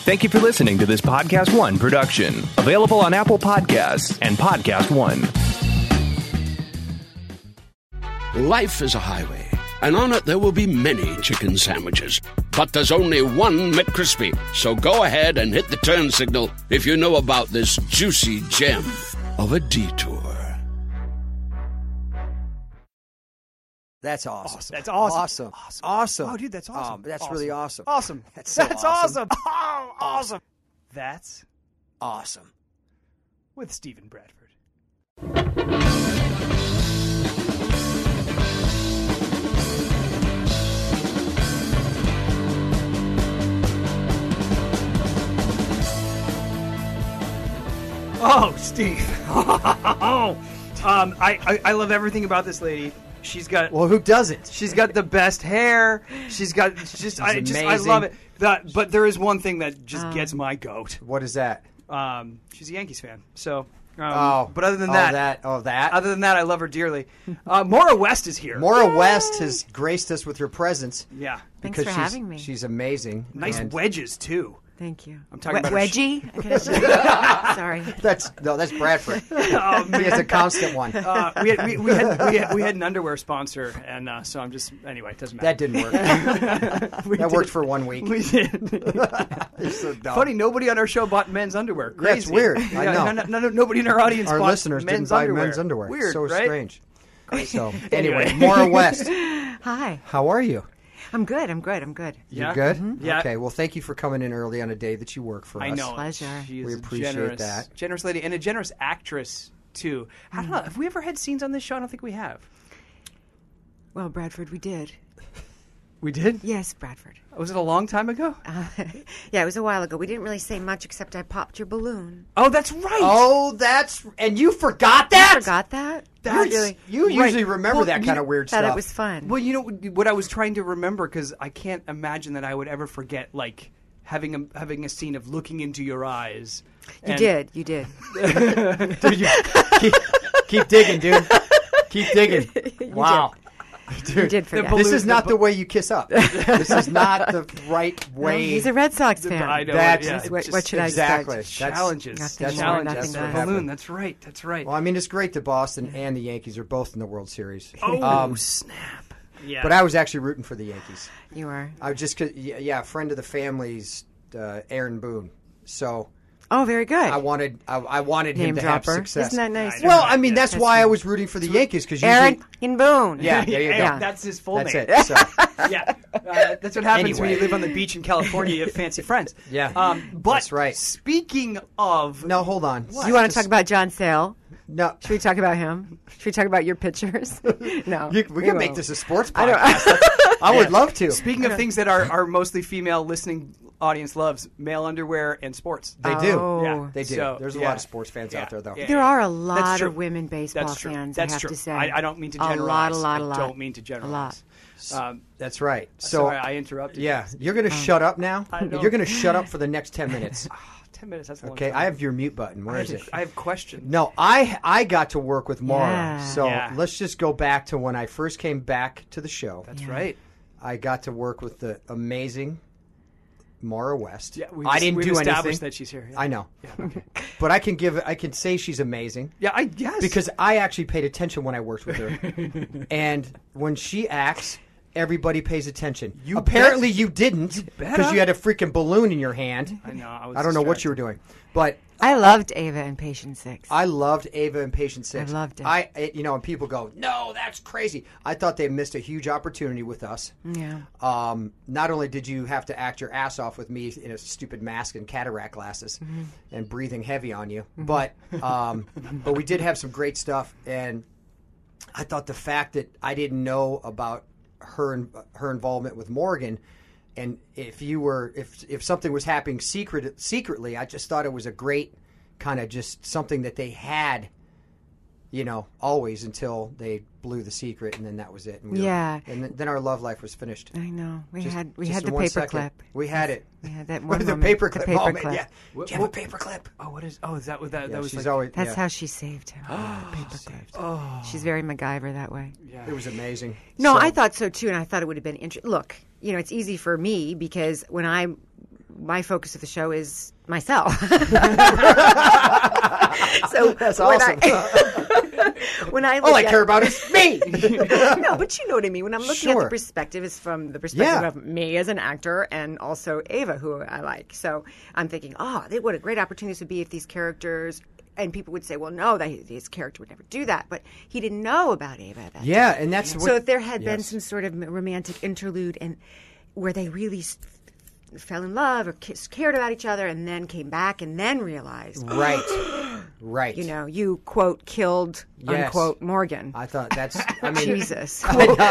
Thank you for listening to this Podcast One production. Available on Apple Podcasts and Podcast One. Life is a highway, and on it there will be many chicken sandwiches. But there's only one McCrispy. So go ahead and hit the turn signal if you know about this juicy gem of a detour. That's awesome. That's awesome. Awesome. Oh, dude, that's awesome. That's really awesome. Awesome. That's so awesome. Oh, awesome. That's awesome. with Stephen Bradford. Oh, Steve. I love everything about this lady. She's got Well, who doesn't? She's got the best hair. I love it. But there is one thing that just gets my goat. What is that? She's a Yankees fan. So, but other than that. other than that, I love her dearly. Maura West is here. Maura West has graced us with her presence. Yeah, Thanks for having me. She's amazing. nice and wedges too. Thank you. I'm talking about her wedgie. Sorry. That's Bradford. He has a constant one. We had an underwear sponsor, and so I'm just anyway. It doesn't matter. That didn't work. That worked for 1 week. We did. So dumb. Funny, nobody on our show bought men's underwear. Crazy. Yeah, it's weird. I know. Nobody in our audience Our bought listeners men's didn't buy underwear. men's underwear. Weird, so right? strange. So anyway, Maura West, Hi. how are you? I'm good. I'm good. Yeah. You good? Mm-hmm. Yeah. Okay. Well, thank you for coming in early on a day that you work for us. I know. Pleasure. She is We a appreciate that. Generous lady and a generous actress too. I don't know. Have we ever had scenes on this show? I don't think we have. Well, Bradford, we did. We did? Yes, Bradford. Was it a long time ago? Yeah, it was a while ago. We didn't really say much except I popped your balloon. Oh, that's right. Oh, and you forgot that? You forgot that? You usually remember Well, that kind of weird Thought stuff. it was fun. Well, you know what I was trying to remember, because I can't imagine that I would ever forget, like having a scene of looking into your eyes. You did. Dude, keep digging, dude. Keep digging. Wow. Dude, you did forget. This is not the way you kiss up. This is not the right way. He's a Red Sox fan. I know. That's- yeah, what should I exactly. expect? Challenges. Nothing more, Challenges. nothing The less. balloon. That's right. That's right. Well, I mean, it's great that Boston and the Yankees are both in the World Series. Oh, snap. Yeah. But I was actually rooting for the Yankees. You are. I was just, a friend of the family's Aaron Boone. So Oh, very good. I wanted him Name to dropper. have success. Isn't that nice? Well, I mean, that's why I was rooting for the Yankees, because Aaron and Boone. Yeah, there you go. Yeah. That's his full That's name. it. So, Yeah, that's what happens when Anyway. you live on the beach in California. You have fancy friends. Yeah. But That's right. Speaking of, no, hold on. You want to talk about John Sale? No. Should we talk about him? Should we talk about your pictures? No. We can make won't. this a sports I don't- podcast. I would love to. speaking of things that our mostly female listening audience loves, male underwear and sports. They do. Oh. Yeah. They do. So, There's a yeah. lot of sports fans Yeah. out there, though. Yeah. There are a That's lot true. of women baseball That's true. fans, That's I have true. to say. I don't mean to A generalize. lot. I don't mean to generalize. That's right. So, Sorry, I interrupted. yeah, you're going to shut up now? I know. You're going to shut up for the next 10 minutes. 10 minutes. That's a long Okay, time. I have your mute button. Where is it? I have questions. No, I got to work with Maura. Yeah. So Yeah. let's just go back to when I first came back to the show. That's right. I got to work with the amazing Maura West. Yeah, I didn't we've do established anything. that she's here. Yeah. I know. Yeah, okay. But I can say she's amazing. Yeah, yes. Because I actually paid attention when I worked with her. And when she acts, everybody pays attention. Apparently you didn't, because you had a freaking balloon in your hand. I know. I don't know what you were doing. But I loved Ava and Patient 6. I loved Ava and Patient 6. I loved it. And people go, no, that's crazy. I thought they missed a huge opportunity with us. Yeah. Not only did you have to act your ass off with me in a stupid mask and cataract glasses and breathing heavy on you, but we did have some great stuff. And I thought the fact that I didn't know about her involvement with Morgan, and if something was happening secretly, I just thought it was a great kind of just something that they had, always until they blew the secret, and then that was it. And and then our love life was finished. I know. We Just- had just the in 1 paper second. clip. We had it. We had that one The moment. paperclip The paper moment. clip. Yeah. Do you have a paperclip? Oh, what is? Oh, is that what that? Yeah, that was she's like, always. That's yeah. how she saved him. The paper clip. Oh, She's very MacGyver that way. yeah. It was amazing. No, So- I thought so too, and I thought it would have been interesting. Look, it's easy for me because when I my focus of the show is myself. So That's awesome. when I All I care about is me. no, but you know what I mean. When I'm looking at Sure. the perspective, is from the perspective Yeah. of me as an actor and also Ava, who I like. So I'm thinking, what a great opportunity this would be if these characters. And people would say, well, no, his character would never do that. But he didn't know about Ava at that time. Yeah, and that's So if there had been yes. some sort of romantic interlude and where they really fell in love or cared about each other and then came back and then realized, Right. you know, you, quote, killed, Yes. unquote, Morgan. I thought that's. I mean, Jesus.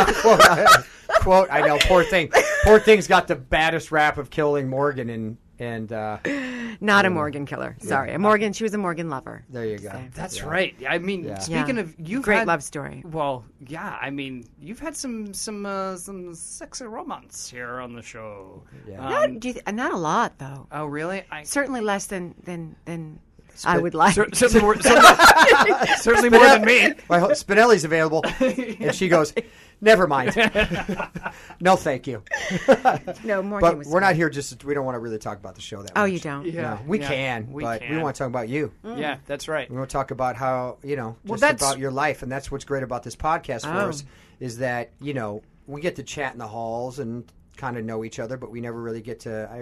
quote. I know. Poor thing. Poor thing's got the baddest rap of killing Morgan and. Not a Morgan killer. Sorry. She was a Morgan lover. There you go. So- That's right. I mean, speaking of, you've Great had, love story. Well, yeah. I mean, you've had some sexy romance here on the show. Yeah. Not a lot, though. Oh, really? Certainly less than I would like. Certainly more than me. Well, Spinelli's available, and she goes, "Never mind. No, thank you." No, Morgan But was we're fine. not here just. We don't want to really talk about the show that much. Oh, you don't? Yeah. No, we Yeah, can, we but can. we want to talk about you. Yeah, that's right. We want to talk about how, Well, just that's- about your life. And that's what's great about this podcast for Oh. us is that, we get to chat in the halls and kind of know each other, but I never really get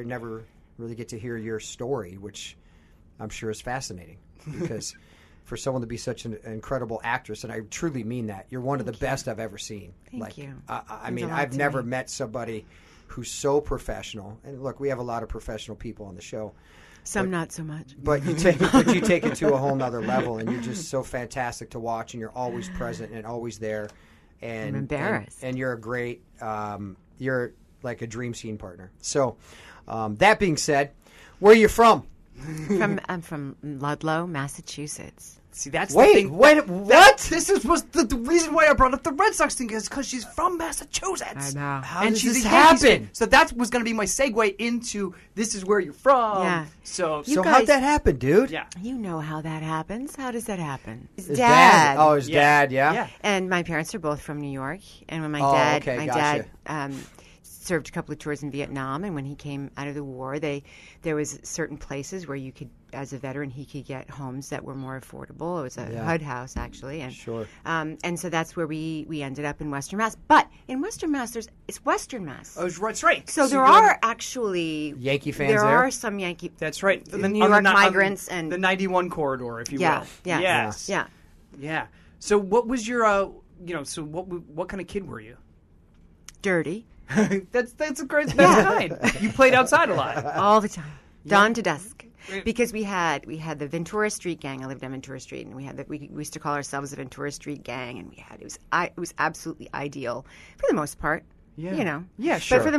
to hear your story, which I'm sure is fascinating because for someone to be such an incredible actress, and I truly mean that, you're one of the best I've ever seen. Thank you. I Means mean, a lot I've to never me. met somebody who's so professional. And look, we have a lot of professional people on the show. Some not so much. But you take it to a whole nother level, and you're just so fantastic to watch, and you're always present and always there. And I'm embarrassed. And you're a great, you're like a dream scene partner. So, that being said, where are you from? I'm from Ludlow, Massachusetts. See, that's Wait, the thing. what? This was the reason why I brought up the Red Sox thing is because she's from Massachusetts. I know. How and does she's this a Yankees happen? fan. So that was going to be my segue into this is where you're from. Yeah. So You So guys- how'd that happen, dude? yeah. You know how that happens. How does that happen? His His dad. Oh, his Yeah. dad, yeah? Yeah. And my parents are both from New York. And when my Oh, dad, okay, my gotcha. dad served a couple of tours in Vietnam, and when he came out of the war, there was certain places where you could, as a veteran, he could get homes that were more affordable. It was a Yeah. HUD house actually, and Sure. and so that's where we ended up in Western Mass. But in Western Mass, it's Western Mass. Oh, that's right. So there you're are like- actually Yankee fans There there? are some Yankee. That's right. The New York migrants and the 91 corridor, if you yeah, will. yeah, Yes. yeah. Yeah. So what was your so what kind of kid were you? Dirty that's a great. That's kind. You played outside a lot. all the time, dawn to dusk. Because we had the Ventura Street gang. I lived on Ventura Street, and we used to call ourselves the Ventura Street gang, and it was absolutely ideal for the most part. Yeah. You know. Yeah, sure. But for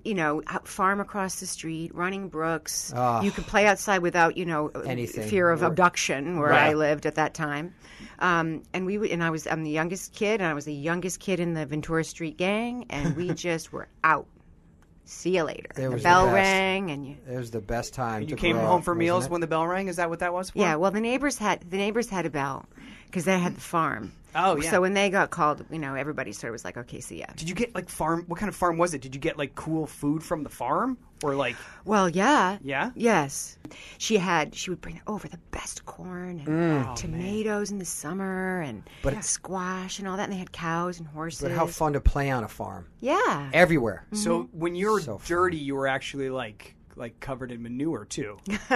farm across the street, running brooks. Oh. You could play outside without, Anything. fear of Or- abduction where Right. I lived at that time. I'm the youngest kid, and I was the youngest kid in the Ventura Street gang, and we just were out. See you later. It The was bell the best. rang, and you. It was the best time. You to came grow home up, for wasn't meals it? when the bell rang. Is that what that was for? Yeah, well, the neighbors had a bell because they had the farm. Oh, yeah. So when they got called, everybody sort of was like, "Okay, see ya." Did you get like farm? What kind of farm was it? Did you get like cool food from the farm, or like? Well, yeah. Yeah? Yes. She would bring over the best corn and tomatoes in the summer and squash and all that. And they had cows and horses. But how fun to play on a farm. Yeah. Everywhere. So when you were So dirty, you were actually like covered in manure too.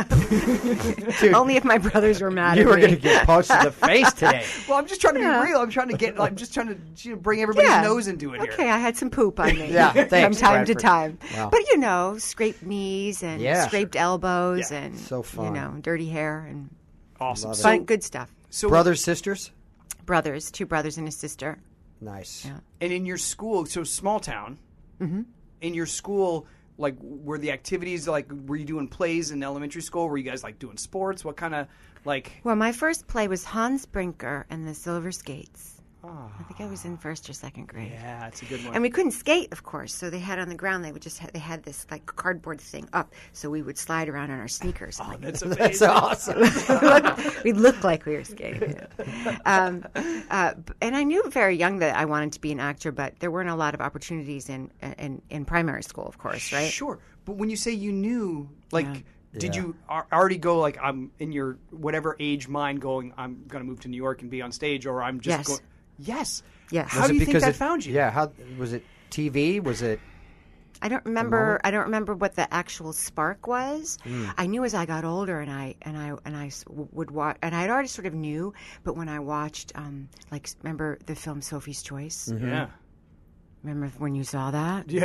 Dude, Only if my brothers were mad you at were me. going to get punched in the face today. Well, I'm just trying to Yeah. be real. I'm just trying to bring everybody's Yeah. nose into it Okay, here. I had some poop on me. Yeah, from thanks, time to Bradford. time. Wow. But scraped knees and Yeah. scraped elbows Yeah. and So fun. dirty hair and Awesome. Love it. fun, good stuff. So Brothers, sisters? Brothers, 2 brothers and a sister. Nice. Yeah. and in your school, so small town. Mm-hmm. In your school, like, were the activities like? Were you doing plays in elementary school? Were you guys like doing sports? What kind of like? Well, my first play was Hans Brinker and the Silver Skates. I think I was in 1st or 2nd grade. Yeah, it's a good one. And we couldn't skate, of course. So they had on the ground. They had this like cardboard thing up, so we would slide around on our sneakers. oh, And, that's That's amazing. awesome. we'd look like we were skating. And I knew very young that I wanted to be an actor, but there weren't a lot of opportunities in primary school, of course, right? Sure, But when you say you knew, like, did you already go, like, I'm in your whatever age mind going, I'm going to move to New York and be on stage, or I'm just going... Yes. Yes. How do you think that found you? Yeah. How was it? TV? Was it? I don't remember. I don't remember what the actual spark was. I knew as I got older, and I would watch, and I already sort of knew. But when I watched, remember the film Sophie's Choice? Mm-hmm. Yeah. Remember when you saw that? Yeah.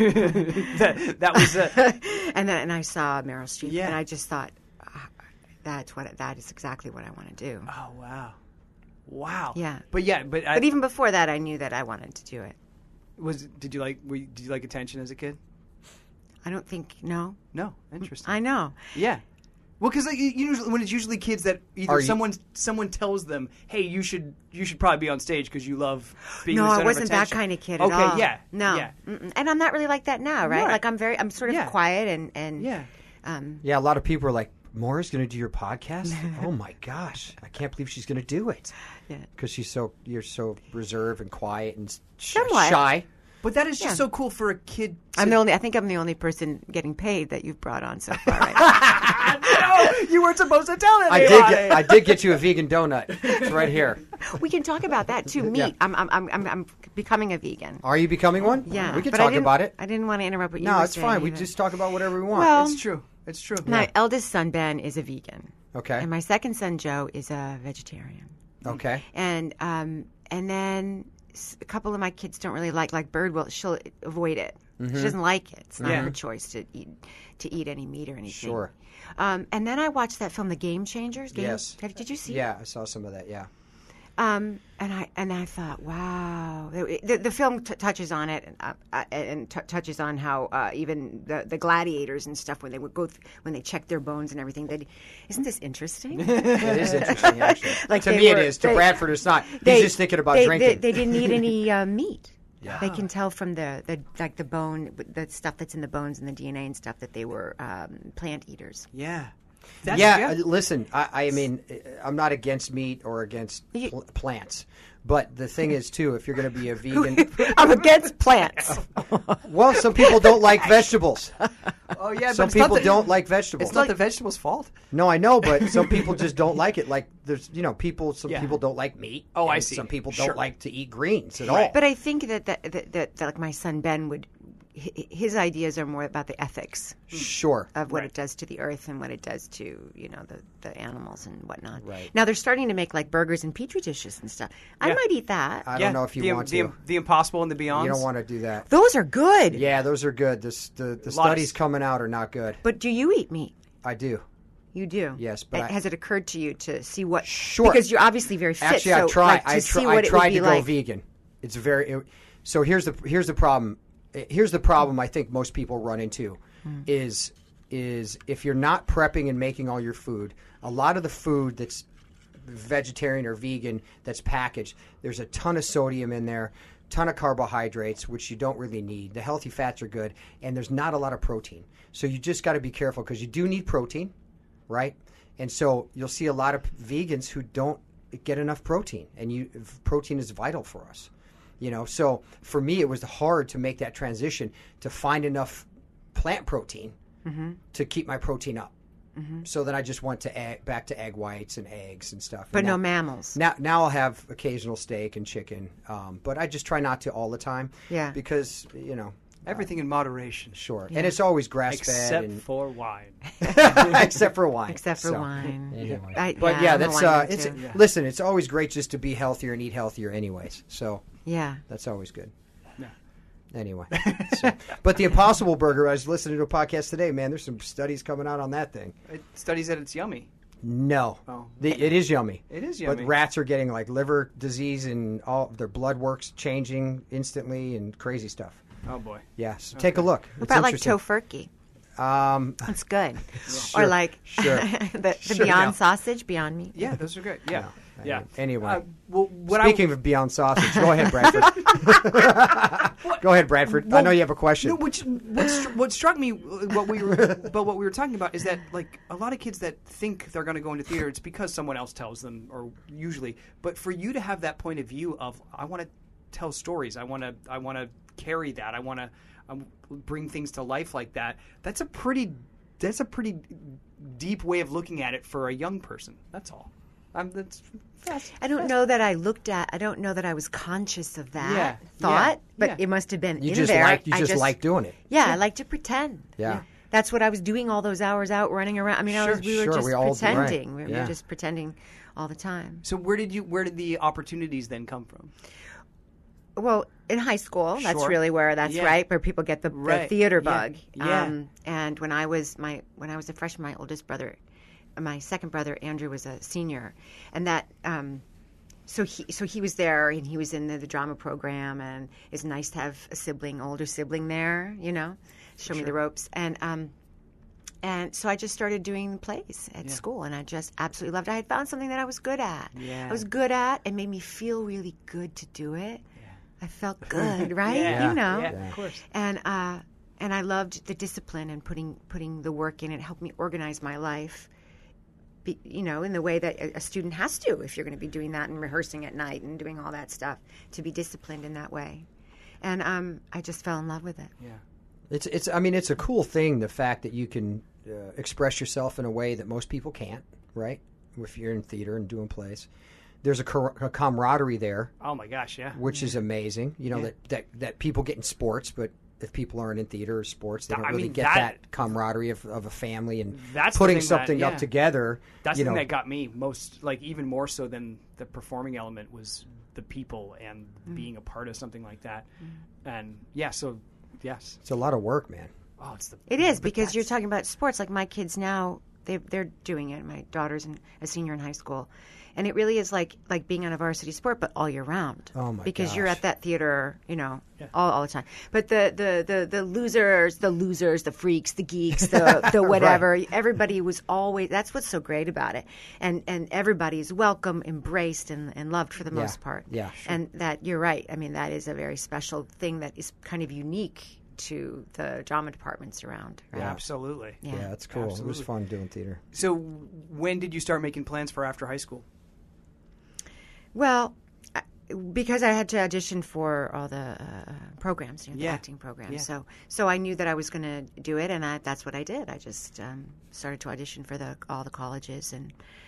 that was and I saw Meryl Streep, Yeah. and I just thought, that is exactly what I want to do. Oh, wow. Wow. Yeah. But But even before that, I knew that I wanted to do it. Did you like attention as a kid? I don't think no. No. Interesting. I know. Yeah. Well, because usually when it's usually kids that either someone tells them, "Hey, you should probably be on stage because you love being." No, the center I wasn't of that attention." kind of kid at all. Okay, yeah, No, yeah. And I'm not really like that now, right? Right. Like I'm sort of quiet and Yeah. Yeah. A lot of people are like, Maura's going to do your podcast? Oh my gosh! I can't believe she's going to do it. Yeah. Because you're so reserved and quiet and Somewhat. shy. But that is just so cool for a kid. I think I'm the only person getting paid that you've brought on so far. Right? No, you weren't supposed to tell I anybody. I did get you a vegan donut. It's right here. We can talk about that too. Meat. Yeah. I'm becoming a vegan. Are you becoming one? Yeah, We can but talk about it. I didn't want to interrupt what you No, were it's saying fine. We either. just talk about whatever we want. Well, It's true. It's true. My eldest son Ben is a vegan. Okay. And my second son Joe is a vegetarian. Okay. And then a couple of my kids don't really like Bird. Well, she'll avoid it. Mm-hmm. She doesn't like it. It's not Yeah. her choice to eat any meat or anything. Sure. And then I watched that film, The Game Changers. Yes. Did you see it? Yeah, I saw some of that. Yeah. And I thought, wow, the film touches on it and touches on how even the gladiators and stuff when they would when they check their bones and everything. Isn't this interesting? It is interesting, actually. Like to they me, were- it is. To they- Bradford, it's not. He's just thinking about drinking. They didn't eat any meat. Yeah. They can tell from the bone, the stuff that's in the bones and the DNA and stuff that they were plant eaters. Yeah. Listen, I mean, I'm not against meat or against plants. But the thing is, too, if you're going to be a vegan... I'm against plants. Well, some people don't like vegetables. Oh yeah. Some but it's people don't like vegetables. It's not the vegetable's fault. No, I know, but some people just don't like it. Like, there's, people don't like meat. Oh, I and see. Some people Sure. don't like to eat greens at all. But I think that like my son Ben would, his ideas are more about the ethics Sure. of what it does to the earth and what it does to the animals and whatnot. Right. Now they're starting to make like burgers and petri dishes and stuff. I might eat that. I don't know if you want to. The Impossible and the Beyonds. You don't want to do that. Those are good. Yeah, those are good. The studies coming out are not good. But do you eat meat? I do. You do. Yes, but has it occurred to you to see what? Sure. Because you're obviously very fit. Actually, so, I tried. Like, to I see what it tried would be to go like. vegan. It's so here's the problem. Here's the problem I think most people run into is if you're not prepping and making all your food, a lot of the food that's vegetarian or vegan that's packaged, there's a ton of sodium in there, ton of carbohydrates, which you don't really need. The healthy fats are good, and there's not a lot of protein. So you just got to be careful because you do need protein, right? And so you'll see a lot of vegans who don't get enough protein, and protein is vital for us. So for me, it was hard to make that transition to find enough plant protein to keep my protein up. So then I just went to back to egg whites and eggs and stuff. But and no mammals. Now I'll have occasional steak and chicken, but I just try not to all the time. Yeah. Because Everything in moderation. sure, and it's always grass Except fed, for wine. except for wine. Except for So, wine. Anyway. But yeah, I'm a that's wine guy, it's too. listen. It's always great just to be healthier and eat healthier, anyways. So Yeah. that's always good. Yeah. Anyway, but the Impossible Burger, I was listening to a podcast today. Man, there's some studies coming out on that thing. It studies that it's yummy. No, Oh. it is yummy. It is But yummy. rats are getting like liver disease and all their blood works changing instantly and crazy stuff. Oh boy. Yeah, so take a look. What about like interesting. tofurkey? That's good. Sure, Or like sure. the Sure, Beyond yeah. Sausage, Beyond Meat. Yeah, those are good. Yeah. No, Yeah. Anyway. Well, what Speaking of Beyond Sausage, go ahead, Bradford. Go ahead, Bradford. I know you have a question. No, what struck me, what we were talking about is that like a lot of kids that think they're going to go into theater, it's because someone else tells them, or usually. But for you to have that point of view of, I want to tell stories, I want to carry that, I want bring things to life like that. That's a pretty deep way of looking at it for a young person. That's all. I don't know that I was conscious of that Yeah, thought, yeah, but yeah. it must have been You in just there. like doing it. Yeah, I like to pretend. Yeah. That's what I was doing all those hours out running around. I mean, we were Sure, just we all- pretending. right, We yeah. were just pretending all the time. So where did the opportunities then come from? Well, in high school, that's Sure. really where Yeah. right, where people get the Right. theater Yeah. bug. Yeah. And when I was a freshman, my oldest brother, my second brother Andrew, was a senior, and that so he was there, and he was in the drama program, and it's nice to have a older sibling there, show me the ropes, and so I just started doing plays at school, and I just absolutely loved it. I had found something that I was good at. Yeah. I was good at. It made me feel really good to do it. I felt good, right? Yeah. Yeah, of course. And I loved the discipline and putting the work in. It helped me organize my life, in the way that a student has to if you're going to be doing that and rehearsing at night and doing all that stuff, to be disciplined in that way. And I just fell in love with it. Yeah. It's a cool thing, the fact that you can express yourself in a way that most people can't, right? If you're in theater and doing plays. There's a camaraderie there, Oh my gosh, yeah. which is amazing. That people get in sports, but if people aren't in theater or sports, they don't I really mean, get that- that camaraderie of a family and That's the putting thing something that- up yeah. together. That's the thing that got me most, even more so than the performing element, was the people and being a part of something like that. And so yes. It's a lot of work, man. Oh, It is, because you're talking about sports. Like my kids now, they're doing it. My daughter's a senior in high school, and it really is like being on a varsity sport, but all year round. Oh, my Because you're gosh. at that theater, all the time. But the losers, the freaks, the geeks, the whatever, everybody was always. That's what's so great about it, and everybody is welcome, embraced, and loved for the most part. Yeah, sure. And that you're right. I mean, that is a very special thing that is kind of unique to the drama departments around. Right? Yeah, absolutely. Yeah. Yeah, it's cool. It Absolutely. was fun doing theater. So when did you start making plans for after high school? Well, because I had to audition for all the programs, the Yeah. acting programs. Yeah. So I knew that I was going to do it, and that's what I did. I just started to audition for all the colleges, and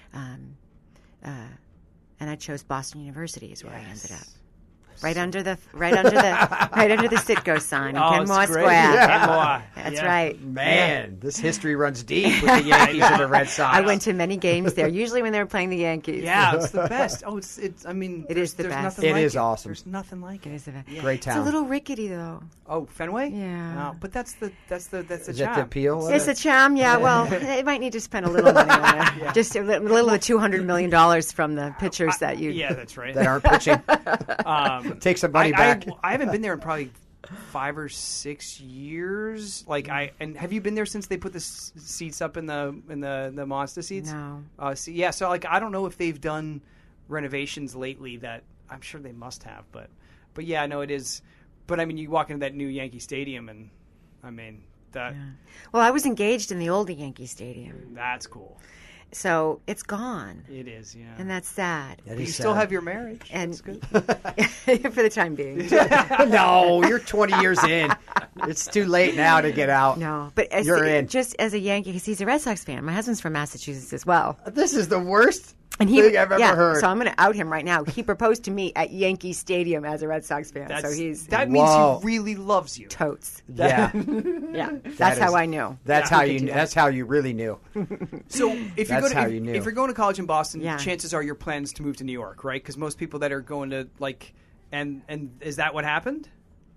I chose Boston University is where I ended up. Right under the Citgo sign on Kenmore it's great. Square. Yeah. That's Yeah. right. Man, this history runs deep with the Yankees and the Red Sox. I went to many games there, usually when they were playing the Yankees. Yeah, it's the best. Oh, it's. I mean, It is the there's best. Nothing It like is awesome. There's nothing like it. It is the best. Great It's a town. little rickety though. Oh, Fenway. Yeah. Oh, but that's the Is that the charm. appeal? of It's it? a charm, yeah. Well, they might need to spend a little money on it. Just a little of $200 million from the pitchers that you. Yeah, that's right. that aren't pitching. Take some money back. I haven't been there in probably 5 or 6 years. And have you been there since they put the seats up in the Mazda seats? No. So I don't know if they've done renovations lately. That I'm sure they must have, but yeah, I know it is. But I mean, you walk into that new Yankee Stadium, and I mean that Well, I was engaged in the old Yankee Stadium, that's cool. so it's gone, It is, yeah. and that's sad. That you is still sad. have your marriage. And That's good. for the time being, No, you're 20 years in. It's too late now to get out. no. But You're in. just as a Yankee, because he's a Red Sox fan. My husband's from Massachusetts as well. This is the worst And thing I've ever heard. So I'm going to out him right now. He proposed to me at Yankee Stadium as a Red Sox fan. So he's that means Whoa. he really loves you. totes. Yeah, Yeah, that's how is- I knew. that's Yeah. how He you. could do That's how you really knew. So if you're That's going how to, you knew. if you're going to college in Boston, Yeah. chances are your plans to move to New York, right? Because most people that are going to and is that what happened?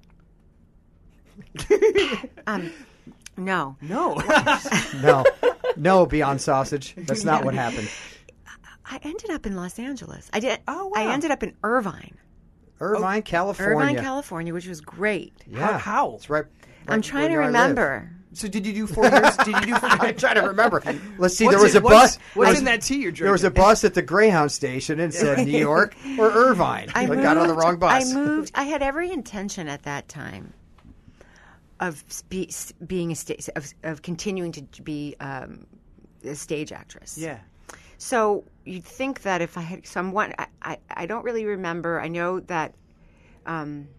No. No. No, Beyond Sausage. That's not what happened. I ended up in Los Angeles. I did. Oh, wow. I ended up in Irvine, Irvine, California. California, which was great. Yeah, How? It's right. I'm trying to where I live. remember. So did you do 4 years? Did you do? I'm trying to remember. Let's see. What's There was it- a bus. What's in that tea you're drinking? There was a bus at the Greyhound station and said New York or Irvine. I got on the wrong bus. I moved. I had every intention at that time of being of continuing to be a stage actress. Yeah. So you'd think that if I had someone, I don't really remember. I know that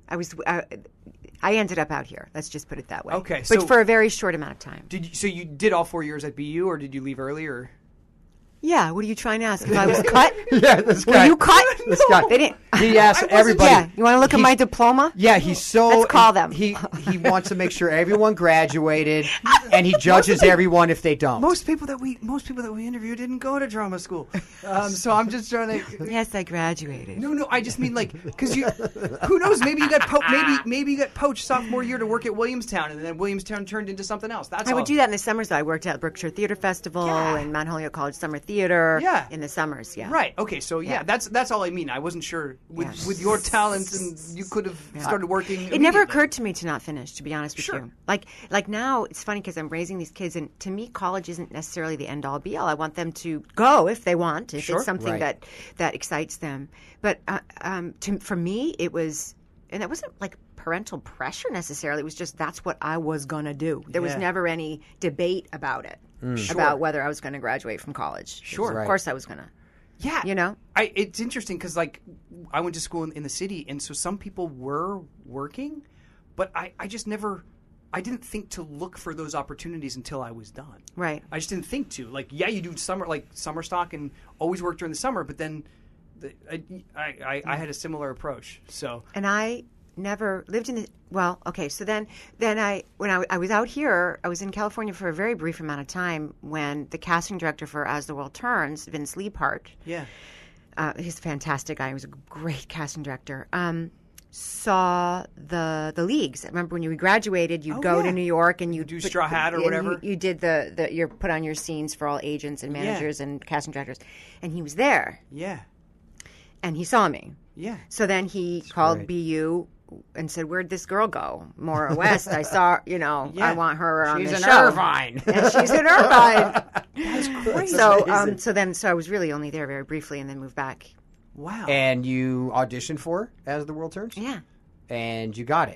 I ended up out here. Let's just put it that way. Okay, but so- for a very short amount of time. So you did all 4 years at BU, or did you leave early, or? Yeah, what are you trying to ask? If I was cut? Yeah, this Were guy. you cut? This guy. They didn't. He asked everybody. Yeah, you want to look at my diploma? Yeah, he's so. Let's call them. He wants to make sure everyone graduated, and he judges everyone if they don't. Most people that we interview didn't go to drama school, so I'm just trying to. Yes, I graduated. No, I just mean because who knows? Maybe you got maybe you got poached sophomore year to work at Williamstown, and then Williamstown turned into something else. That's I would do that in the summers, though. I worked at Berkshire Theater Festival and Mount Holyoke College Summer Theater. Yeah. In the summers, yeah. Right. Okay. So Yeah. that's all I mean. I wasn't sure with your talents, and you could have started working. It never immediately. occurred to me to not finish, to be honest with Sure. you. Like now, it's funny because I'm raising these kids, and to me, college isn't necessarily the end all be all. I want them to go if they want, if Sure. it's something Right. that excites them. But for me, it was, and it wasn't like parental pressure necessarily. It was just that's what I was going to do. There was Yeah. never any debate about it, Sure. about whether I was going to graduate from college. Sure. Of course I was going to. Yeah, You know? it's interesting because I went to school in the city, and so some people were working, but I just never. I didn't think to look for those opportunities until I was done. Right. I just didn't think to. You do summer stock and always work during the summer, but then I had a similar approach. So And I never lived in the so then when I was out here, I was in California for a very brief amount of time when the casting director for As the World Turns, Vince Liebhardt, yeah, he's a fantastic guy, he was a great casting director, saw the leagues. I remember when you graduated, you'd go yeah. to New York and you'd do Straw Hat or and whatever. You did the you put on your scenes for all agents and managers and casting directors, and he was there yeah, and he saw me. yeah. So then he called great. BU and said, "Where'd this girl go? Maura West. I saw, Yeah. I want her on She's the an show." Irvine. And she's in Irvine. That's great. So I was really only there very briefly and then moved back. Wow. And you auditioned for As the World Turns? Yeah. And you got it.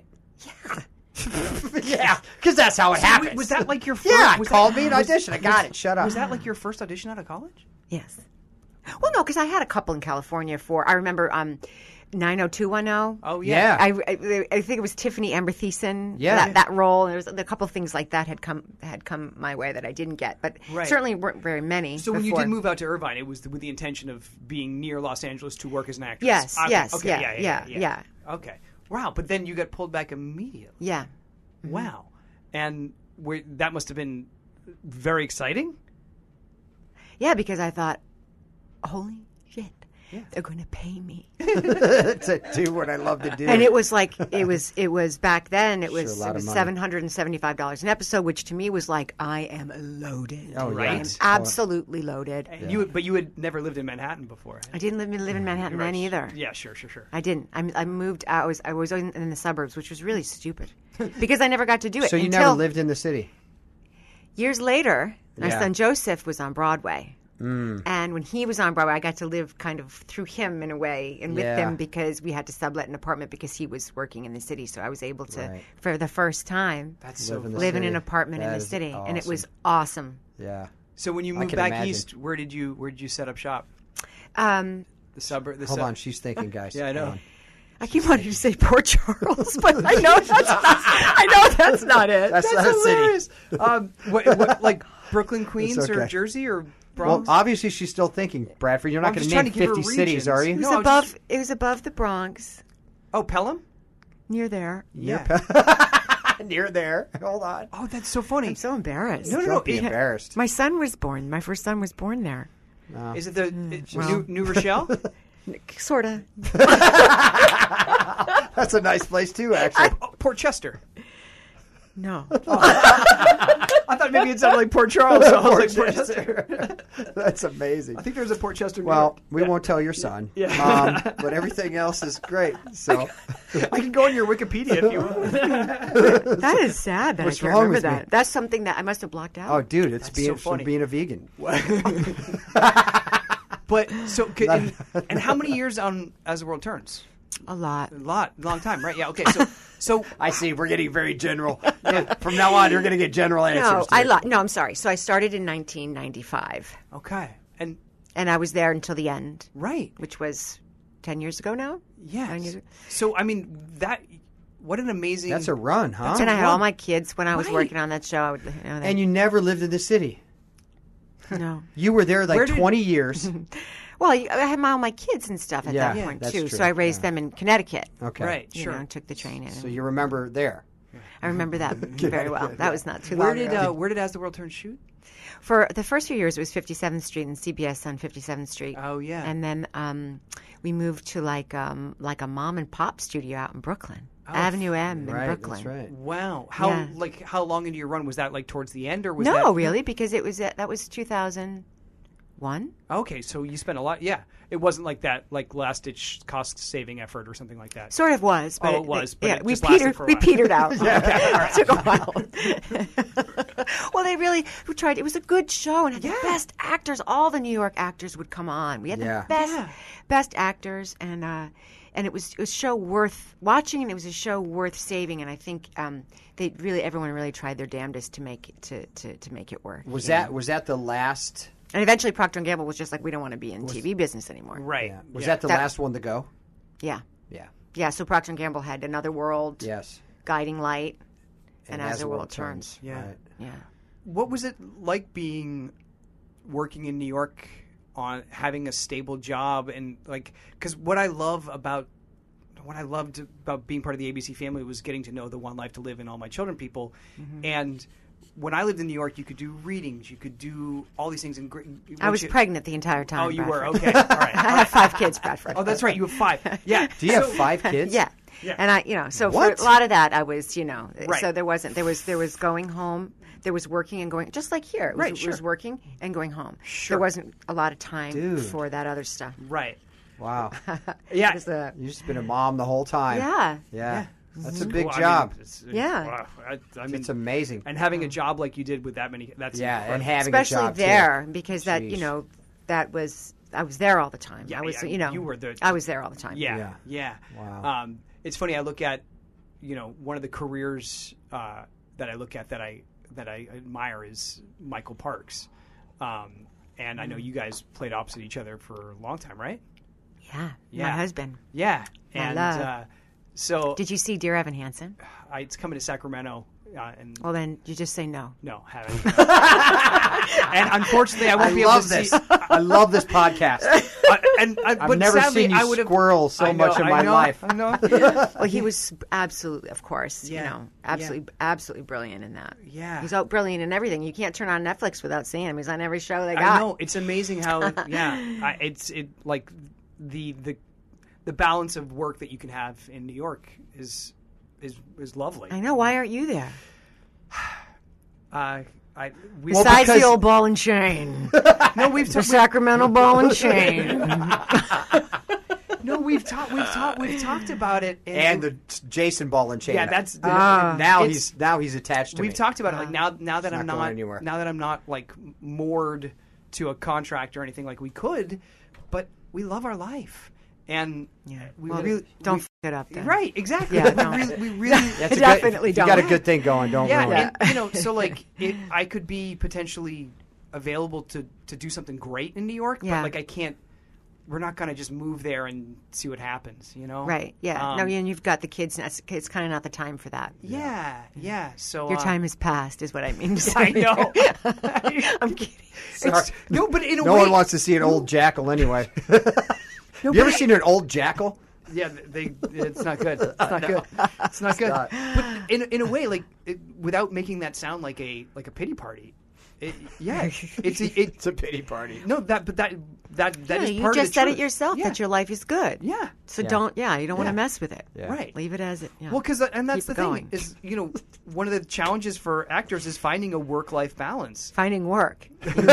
Yeah, because that's how it happens. Was that like your first? Yeah, was called that, me an audition. I got it. Shut up. Was that like your first audition out of college? Yes. Well, no, because I had a couple in California I remember 90210. Oh yeah. Yeah. I think it was Tiffany Amber Thiessen. Yeah. That role. And there was a couple of things like that had come my way that I didn't get, but Right. certainly weren't very many. So when you before. did move out to Irvine, it was with the intention of being near Los Angeles to work as an actress. Yes, Okay, yes, okay, yeah. Okay. Wow. But then you got pulled back immediately. Yeah. Wow. And that must have been very exciting. Yeah, because I thought, holy shit, they're going to pay me. to do what I love to do. And it was like, it was back then, it was Sure, a lot of money. $775 an episode, which to me was like, I am loaded. Oh, Right. I am yeah. absolutely loaded. And but you had never lived in Manhattan before. I didn't live in Manhattan then either. Yeah, sure. I didn't. I moved. I was in the suburbs, which was really stupid because I never got to do it. So you until never lived in the city? years later. My Yeah. son Joseph was on Broadway, and when he was on Broadway, I got to live kind of through him in a way, and with Yeah. him because we had to sublet an apartment because he was working in the city. So I was able to, Right. for the first time, That's so. Live in the live in an city. apartment in That the is city, and it awesome. was awesome. Yeah. So when you I moved can back imagine. east, where did you set up shop? Um, The suburb. Hold on, she's thinking, guys. Yeah, I know. Hold on. I keep wanting to say Port Charles, but I know that's not it. That's not a city. hilarious. What, like Brooklyn, Queens, or okay. Jersey, or Well, Bronx? obviously she's still thinking, Bradford. You're not I'm going just to trying name to give her 50 cities, regions. are you? It was No, I was above. just- It was above the Bronx, Oh, Pelham. near there. Yeah. Near there. Hold on. Oh, that's so funny. I'm so embarrassed. No, no, Don't be it- embarrassed. My son was born. My first son was born there. Is it the well. New Rochelle? Sorta. That's a nice place, too, actually. Oh, Port Chester. No. I thought maybe it sounded like Port Charles. So I was like, Port Chester. That's amazing. I think there's a Port Chester. New Well, York. we won't tell your son. Yeah. But everything else is great. So I can go on your Wikipedia if you want. That is sad that What's I can't wrong remember with me? that. That's something that I must have blocked out. Oh, dude, it's That's being so funny. from being a vegan. But so, and how many years on As the World Turns? A lot. Long time, right? Yeah. Okay. So I see. We're getting very general. From now on, you're going to get general answers. No, I'm sorry. So I started in 1995, okay, and and I was there until the end, right. which was 10 years ago now. 9 years Yes. ago. So I mean what an amazing. That's a run, huh? And I had all my kids when I was Right. working on that show. I would, And you never lived in the city. no. You were there like Where did- 20 years. Well, I had all my kids and stuff at Yeah, that point that's too. true. So I raised them in Connecticut. Okay. Right. You Sure. know, and took the train in. So you remember there. I remember that very well. That was not too long Where ago. did As the World Turns shoot? For the first few years, it was 57th Street and CBS on 57th Street. Oh, yeah. And then we moved to like a mom and pop studio out in Brooklyn, Avenue M in Right, Brooklyn. that's right. Wow. Yeah. How long into your run was that? Like towards the end, or was No, that? really, because it was that was 2001. Okay, so you spent a lot. Yeah, it wasn't like that, like last ditch cost saving effort or something like that. Sort of was, but Oh, it was, but yeah, it we just lasted for a while. petered out. It took a while. Well, they really tried. It was a good show and had the best actors. All the New York actors would come on. We had Yeah. the best actors, and it was a show worth watching, and it was a show worth saving. And I think everyone really tried their damnedest to make it to make it work. Was you know? that the last? And eventually, Procter & Gamble was just like, we don't want to be in TV business anymore. Right. Yeah. Was Yeah. that the last one to go? Yeah. Yeah. Yeah. So Procter & Gamble had Another World, Yes. Guiding Light, and As the World Turns. Yeah. Right. Yeah. What was it like working in New York on having a stable job and like? Because what I loved about being part of the ABC family was getting to know the One Life to Live and All My Children people, and when I lived in New York, you could do readings, you could do all these things. And I was pregnant the entire time. Oh, you were Bradford. okay. All right. I have 5 kids, Bradford. Oh, that's right. You have 5. Yeah. Do you have 5 kids? Yeah. Yeah. And so What? for a lot of that, I was, Right. so there was going home, there was working and going, just like here. It was, Right, it was sure. working and going home. Sure. There wasn't a lot of time Dude. for that other stuff. Right. Wow. Yeah. It was a- You've just been a mom the whole time. yeah. Yeah. That's a Cool. big I mean, job. Yeah. wow. I mean, It's amazing. and having a job like you did with that many, that's Yeah, and incredible. having a Especially job there, too. because Jeez. I was there all the time. Yeah, I was, yeah, you were I was there all the time. Yeah, yeah. Wow. It's funny. I look at, one of the careers that I look at that I admire is Michael Parks, and I know you guys played opposite each other for a long time, right? Yeah. Yeah. My husband. Yeah, My and love. so Did you see Dear Evan Hansen? it's coming to Sacramento, and Well, then you just say no. no, haven't. And unfortunately, I won't be able love to this. see. I love this podcast. But I've never sadly, seen you I would've- squirrel so I know, much in I my know, life. I know. Well, he was absolutely, of course, Yeah. absolutely brilliant in that. Yeah. He's brilliant in everything. You can't turn on Netflix without seeing him. He's on every show they got. I know, it's amazing how like the balance of work that you can have in New York is lovely. I know. Why aren't you there? We Besides because- the old ball and chain, no, we've the talked. Sacramento ball and chain. No, we've talked about it. And the Jason Ball and Chain. yeah, that's now it's- he's attached to me. we've talked about it. Like now that I'm not going not anywhere. now that I'm not like moored to a contract or anything like we could, but we love our life, and we Well, really don't we- f it up. Then. right exactly. Yeah, no. we really That's a Definitely good, if you got a don't. good thing going. Don't ruin yeah, it. and, so like I could be potentially available to do something great in New York, Yeah. but like I can't. We're not gonna just move there and see what happens, Right. Yeah. No, Um, and you've got the kids. And it's kind of not the time for that. Yeah, yeah. So Your time is past, is what I mean to say. I know. I'm kidding. It's- no, but in a No way, one wants to see an old jackal anyway. Have you ever seen an old jackal? Yeah, it's not good. It's not good. It's not good. not. But in a way, like without making that sound like a pity party. It's a pity party. No, that Yeah, is you part just of the said truth. it yourself Yeah. that your life is good. Yeah. So Yeah. you don't want Yeah. to mess with it. Yeah. Right. Leave it as it. Yeah. Well, and that's Keep the it thing going. is, one of the challenges for actors is finding a work-life balance. Finding work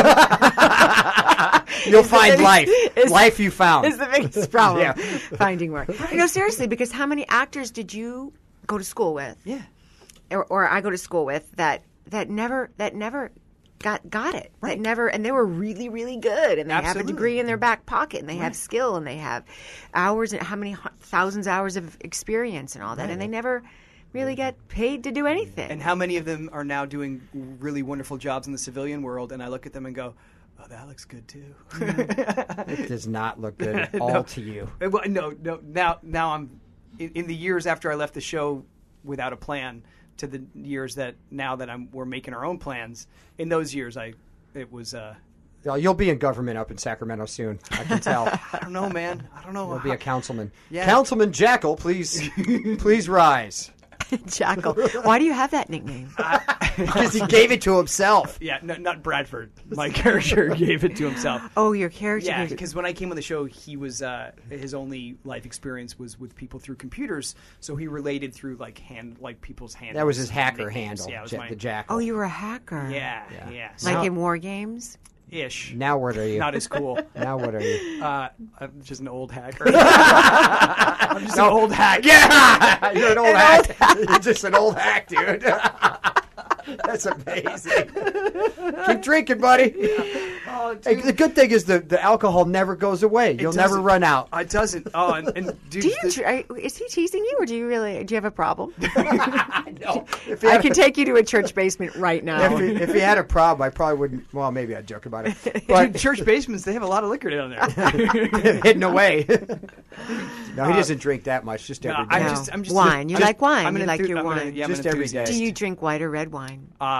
You'll find life. is- Life you found. is the biggest problem. Yeah. Finding work. Seriously, because how many actors did you go to school with? Yeah. Or I go to school with that never got it. Right. That never, and they were really, really good, and they have a Absolutely. degree in their back pocket, and they have skill, and they have hours, and how many thousands of hours of experience and all that, and they never really get paid to do anything. And how many of them are now doing really wonderful jobs in the civilian world? And I look at them and go, oh, that looks good too. It does not look good at all to you. Well, no. Now I'm in the years after I left the show without a plan to the years that now that we're making our own plans. In those years, it was. You'll be in government up in Sacramento soon. I can tell. I don't know, man. I don't know. You'll be a councilman. Yeah. Councilman Jackal, please rise. Jackal. Why do you have that nickname? Because he gave it to himself. Yeah, no, not Bradford. My character gave it to himself. Oh, your character. Yeah, gave it- because when I came on the show, he was his only life experience was with people through computers, so he related through like people's handles. That was his hacker nicknames. handle, Yeah, it was the Jackal. Oh, you were a hacker. Yeah. Like Now- in war games? Ish. Now what are you? Not as cool. Now what are you? I'm just an old hacker. I'm just an old hack. Yeah! You're an old hack. You're just an old hack, dude. That's amazing. Keep drinking, buddy. Oh, Hey, the good thing is the alcohol never goes away. You'll never doesn't. run out. It doesn't. Oh, and dude, Do you? Is he teasing you, or do you have a problem? No. I can take you to a church basement right now. If he had a problem, I probably wouldn't. Well, maybe I'd joke about it. But church basements, they have a lot of liquor down there. hidden away. No, he doesn't drink that much. Just every day. No. I'm just Wine. You like wine. I'm You an like your I'm wine. I'm Just an every enthusiast. day. Do you drink white or red wine?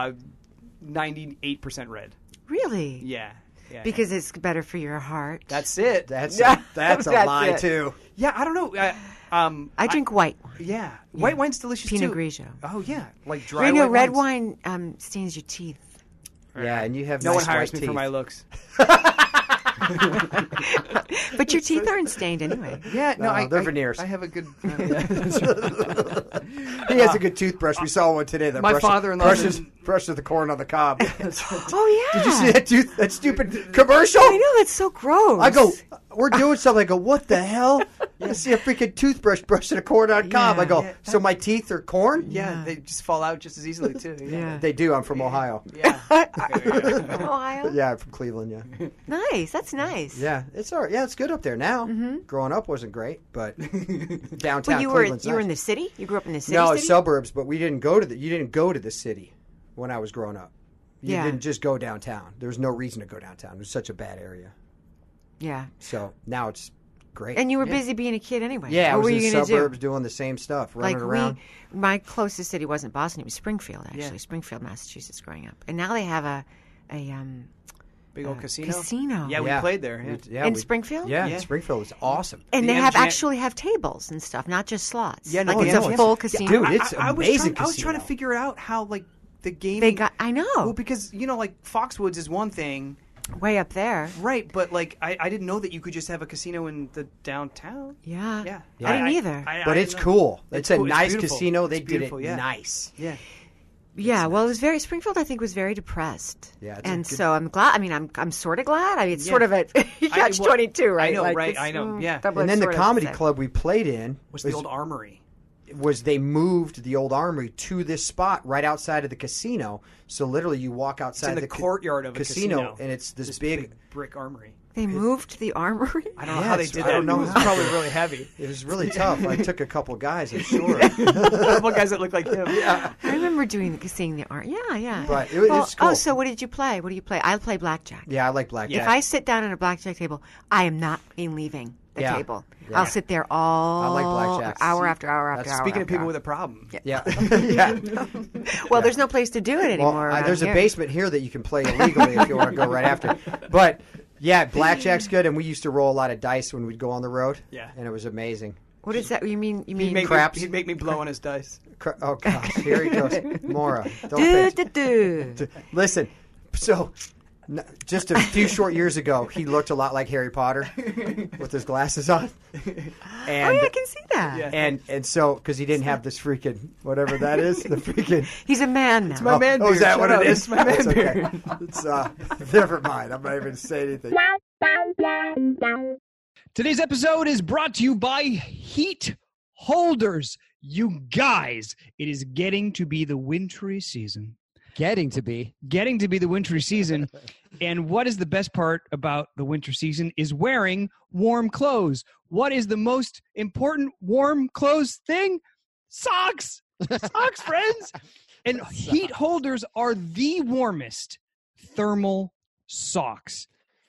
98% red. Really? Yeah. Because it's better for your heart. That's it. That's Yeah, a, that's a that's lie it. too. Yeah, I don't know. I drink white wine. Yeah. White wine's delicious Pinot too. Grigio. Oh yeah, like dry You know, white red wines. wine stains your teeth. Yeah, and you have No nice one hires white me for teeth. my looks. But your teeth aren't stained anyway. Yeah, no, they're veneers. I have a good. He has a good toothbrush. We saw one today. That My father-in-law brushes the corn on the cob. Oh, yeah. Did you see that stupid commercial? I know, that's so gross. I go, we're doing something. I go, what the hell? I see a freaking toothbrush brushing a corn on cob. I go, Yeah. so my teeth are corn? Yeah, they just fall out just as easily too. Yeah. They do. I'm from Ohio. Yeah. Ohio? Yeah, I'm from Cleveland, yeah. Nice. That's nice. Yeah, it's all right. Yeah, it's good up there now. Growing up wasn't great, but downtown But you Cleveland's were nice. in the city? You grew up in the city? No, city? suburbs, but we didn't go to you didn't go to the city when I was growing up. You Yeah. didn't just go downtown. There was no reason to go downtown. It was such a bad area. Yeah. So now it's great. And you were busy being a kid anyway. yeah, I What was were in you the going to do? suburbs doing the same stuff, running around. My closest city wasn't Boston; it was Springfield, actually, Yeah. Springfield, Massachusetts. Growing up, and now they have a Big old casino. casino. Yeah, we played there. Yeah. In Springfield? Yeah, Yeah. Springfield was awesome. And The they have MGM actually have tables and stuff, not just slots. Yeah, no, like it's no, a it's- full yeah, casino. dude, it's I amazing was trying to casino. figure out how like the game. They got. I know. Well, because like Foxwoods is one thing, Way up there. right? But like I didn't know that you could just have a casino in the downtown. Yeah. Yeah, I didn't either. But I it's didn't know. cool. It's a cool. It's nice beautiful. casino. They It's did beautiful, it yeah. nice. Yeah. Yeah, well, it was very Springfield. I think was very depressed. Yeah, it's a and good- so I'm glad. I mean, I'm sort of glad. I mean, it's Yeah. sort of a catch 22, right? I know, Like, right? it's, I know. Yeah. double-edged And then the sword, comedy I'd say. club we played in Was the old armory? was they moved the old armory to this spot right outside of the casino. So literally, you walk outside in the courtyard of a casino. and it's this big. brick armory. They moved the armory. I don't know Yeah, how they it's- did I that. don't know It was how. probably really heavy. It was really tough. I took a couple guys, I'm sure. A couple guys that look like him. I remember seeing the art. Yeah, yeah. But it's cool. Oh, so what did you play? What do you play? I play blackjack. Yeah, I like blackjack. If I sit down at a blackjack table, I am not leaving the Yeah. table. Yeah. I'll sit there all I like blackjack. hour after hour after That's- hour. Speaking of after people hour. with a problem, Yeah, yeah. Well, there's no place to do it Well, anymore. around there's a here. basement here that you can play illegally if you want to go right after. But yeah, blackjack's good, and we used to roll a lot of dice when we'd go on the road. Yeah. and it was amazing. What is that? You mean craps. He'd make me blow on his dice. Oh gosh, here he goes, Maura. Don't Do, pitch. do, do. Listen, so just a few short years ago, he looked a lot like Harry Potter with his glasses on, Oh and yeah, I can see that. Yeah. and so because he didn't have this freaking whatever that is, the freaking. He's a man now. my man Oh, is beard. that Shut what up. it is? It's my man It's okay. beard. It's never mind. I'm not even saying anything. Today's episode is brought to you by Heat Holders. You guys, it is getting to be the wintry season. Getting to be. Getting to be the wintry season. And what is the best part about the winter season is wearing warm clothes. What is the most important warm clothes thing? Socks. Socks, friends. And Heat Holders are the warmest thermal socks.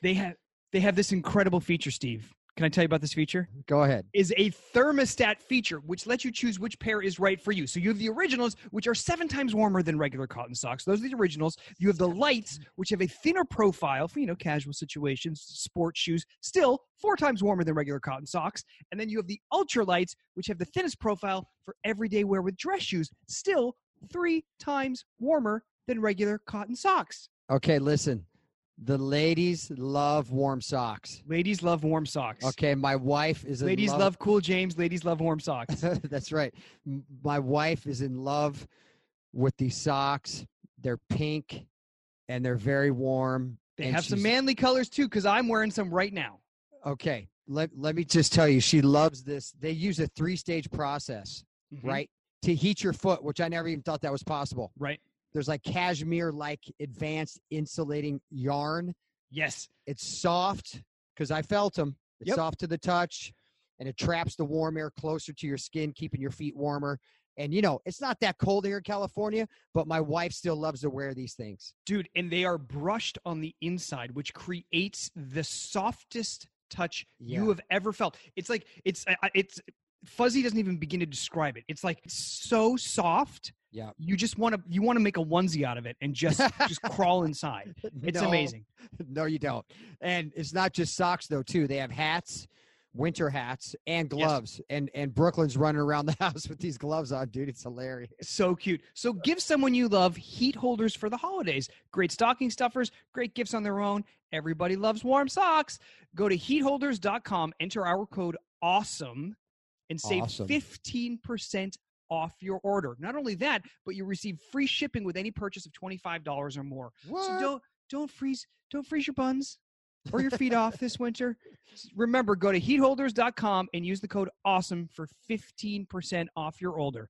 They have this incredible feature, Steve. Can I tell you about this feature? Go ahead. Is a thermostat feature, which lets you choose which pair is right for you. So you have the originals, which are 7 times warmer than regular cotton socks. Those are the originals. You have the lights, which have a thinner profile for, casual situations, sports shoes, still 4 times warmer than regular cotton socks. And then you have the ultralights, which have the thinnest profile for everyday wear with dress shoes, still 3 times warmer than regular cotton socks. Okay, listen. The ladies love warm socks. Ladies love warm socks. Okay, my wife is in Ladies love. love Cool James. Ladies love warm socks. That's right. My wife is in love with these socks. They're pink, and they're very warm. They and have some she's- manly colors, too, because I'm wearing some right now. Okay, let me just tell you, she loves this. They use a 3-stage process, Mhm. right, to heat your foot, which I never even thought that was possible. Right. There's like cashmere-like advanced insulating yarn. Yes. It's soft because I felt them. It's Yep. soft to the touch, and it traps the warm air closer to your skin, keeping your feet warmer. And, it's not that cold here in California, but my wife still loves to wear these things. Dude, and they are brushed on the inside, which creates the softest touch you Yeah. have ever felt. It's like, it's fuzzy doesn't even begin to describe it. It's like so soft. Yeah. You just want to make a onesie out of it and just crawl inside. It's No. amazing. No, you don't. And it's not just socks, though, too. They have hats, winter hats, and gloves. And Brooklyn's running around the house with these gloves on, dude. It's hilarious. So cute. So give someone you love heat holders for the holidays. Great stocking stuffers, great gifts on their own. Everybody loves warm socks. Go to heatholders.com, enter our code AWESOME, and save Awesome. 15% off your order. Not only that, but you receive free shipping with any purchase of $25 or more. What? So don't freeze your buns or your feet off this winter. Remember, go to heatholders.com and use the code AWESOME for 15% off your order.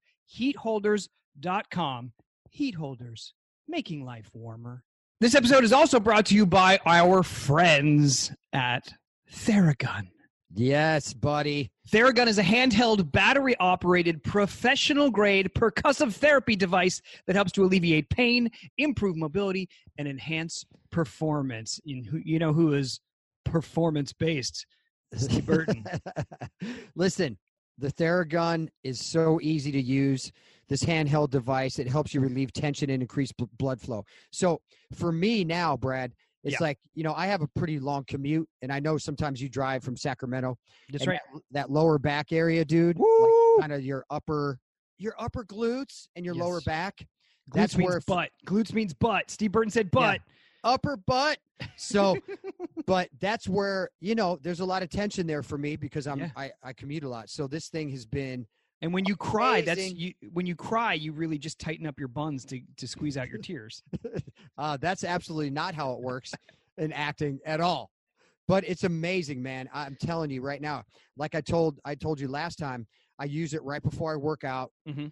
Heatholders.com. Heat holders, making life warmer. This episode is also brought to you by our friends at Theragun. Yes, buddy. Theragun is a handheld, battery-operated, professional-grade percussive therapy device that helps to alleviate pain, improve mobility, and enhance performance. Who is performance-based? Steve Burton. Listen, the Theragun is so easy to use. This handheld device, it helps you relieve tension and increase blood flow. So for me now, Brad, it's Yeah. like, I have a pretty long commute, and I know sometimes you drive from Sacramento. That's and right. That lower back area, dude, Woo! like kind of your upper glutes and your lower Yes. back. Glutes That's means where butt. Glutes means butt. Steve Burton said butt. upper butt. So, but that's where, there's a lot of tension there for me because I commute a lot. So this thing has been, And when you cry, Amazing. when you cry, you really just tighten up your buns to squeeze out your tears. that's absolutely not how it works in acting at all. But it's amazing, man. I'm telling you right now, like I told you last time, I use it right before I work out. Mhm.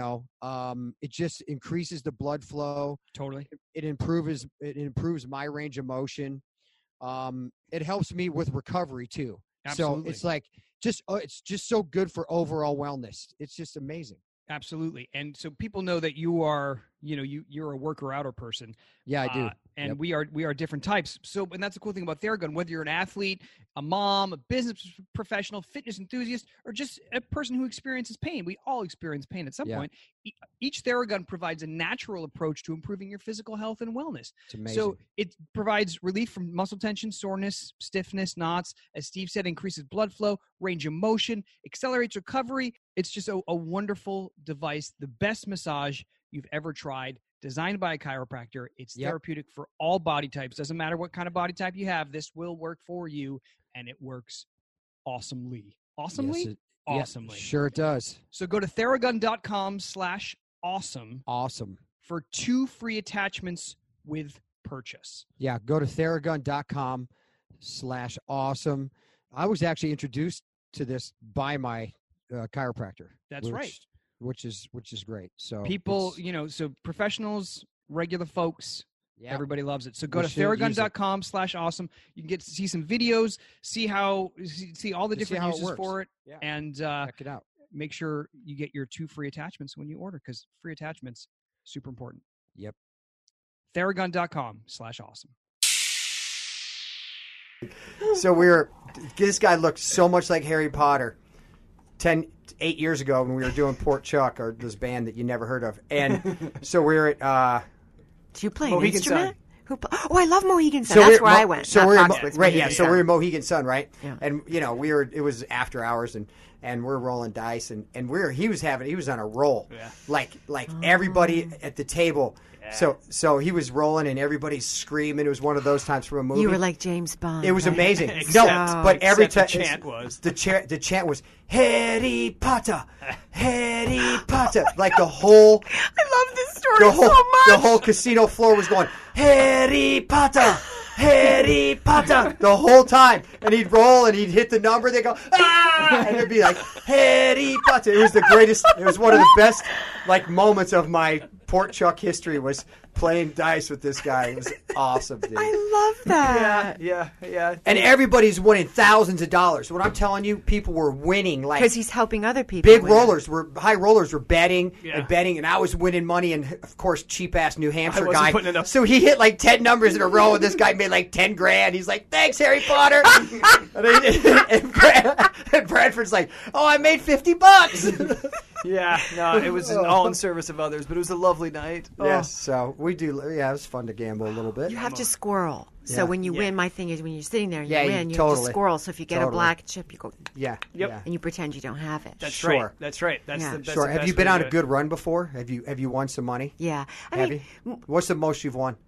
It just increases the blood flow. Totally. It improves my range of motion. It helps me with recovery too. Absolutely. So it's like it's just so good for overall wellness. It's just amazing. Absolutely. And so people know that you are, you're a worker outer person. Yeah, I do. And Yep. we are different types. So, and that's the cool thing about Theragun, whether you're an athlete, a mom, a business professional, fitness enthusiast, or just a person who experiences pain. We all experience pain at some Yeah. point. Each Theragun provides a natural approach to improving your physical health and wellness. It's amazing. So it provides relief from muscle tension, soreness, stiffness, knots. As Steve said, increases blood flow, range of motion, accelerates recovery. It's just a wonderful device, the best massage you've ever tried, designed by a chiropractor. It's Yep. therapeutic for all body types. Doesn't matter what kind of body type you have. This will work for you, and it works awesomely. Awesomely? Yes, awesomely. Sure it does. So go to theragun.com/awesome Awesome. for 2 free attachments with purchase. Yeah, go to theragun.com/awesome. I was actually introduced to this by my chiropractor. That's right. Which is great. So People, it's- so professionals, regular folks, yeah, everybody loves it. So go We to should use it. theragun.com/awesome. You can get to see some videos, see all the See different how it uses works. for it, Yeah. and check it out. make sure you get your 2 free attachments when you order, because free attachments, super important. Yep. Theragun.com/awesome. So this guy looked so much like Harry Potter 8 years ago when we were doing Port Chuck, or this band that you never heard of. And so we were at... Do you play Mohegan an instrument? Sun. I love Mohegan Sun. That's where I went. So not we're Foxwoods, right, yeah. Mohegan So Sun. we're in Mohegan Sun, right? Yeah. And it was after hours, and we're rolling dice, and he was on a roll, like everybody at the table. Yeah. So he was rolling, and everybody's screaming. It was one of those times from a movie. You were like James Bond. It was right? amazing. Except every time the chant was Harry Potter, Harry Potter, like the whole. I love this story so much. The whole casino floor was going Harry Potter, Harry Potter the whole time, and he'd roll and he'd hit the number. They go and it'd be like Harry Potter. It was the greatest. It was one of the best moments of my Port Chuck history was playing dice with this guy. It was awesome, dude. I love that. Yeah. And everybody's winning thousands of dollars. What I'm telling you, people were winning Because he's helping other people. big win. high rollers were betting Yeah. and betting, and I was winning money, and of course, cheap ass New Hampshire wasn't guy. putting enough. So he hit 10 numbers in a row, and this guy made $10 grand. He's like, "Thanks, Harry Potter." and Bradford's like, "Oh, I made $50." Yeah, no, it was all in service of others, but it was a lovely night. Oh. Yes, so we do. Yeah, it was fun to gamble a little bit. You have to squirrel. Yeah. So when you win, my thing is when you're sitting there and you Yeah, win, you totally. have to squirrel. So if you get a Totally. black chip, you go, Yeah. Yep. Yeah. and you pretend you don't have it. That's Sure. right. That's right. That's Yeah. the best. Sure. Have you been on a good run before? Have you won some money? Yeah. Have you? What's the most you've won?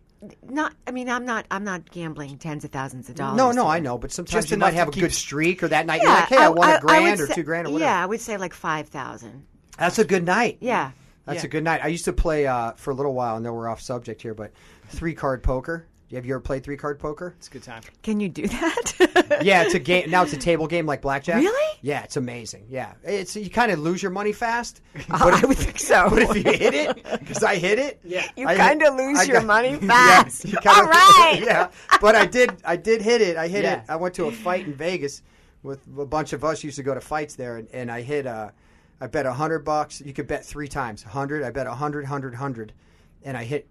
I'm not gambling tens of thousands of dollars. No, I know, but sometimes Just you might enough have a to good keep- streak, or that night Yeah, you're like, "Hey, I won I $1 grand would or say- $2 grand or whatever." Yeah, I would say 5,000. That's a good night. Yeah. That's a good night. I used to play for a little while. I know we're off subject here, but 3-card poker. Have you ever played 3-card poker? It's a good time. Can you do that? Yeah, it's a game. Now it's a table game like blackjack. Really? Yeah, it's amazing. Yeah, you kind of lose your money fast. I would think so. But if you hit it, because I hit it, You I kind of hit- lose I your got- money Yeah, fast. you kinda- All right. Yeah, but I did hit it. I hit Yeah. it. I went to a fight in Vegas with a bunch of us. Used to go to fights there, and I hit. I bet $100. You could bet 3 times. 100. I bet 100, and I hit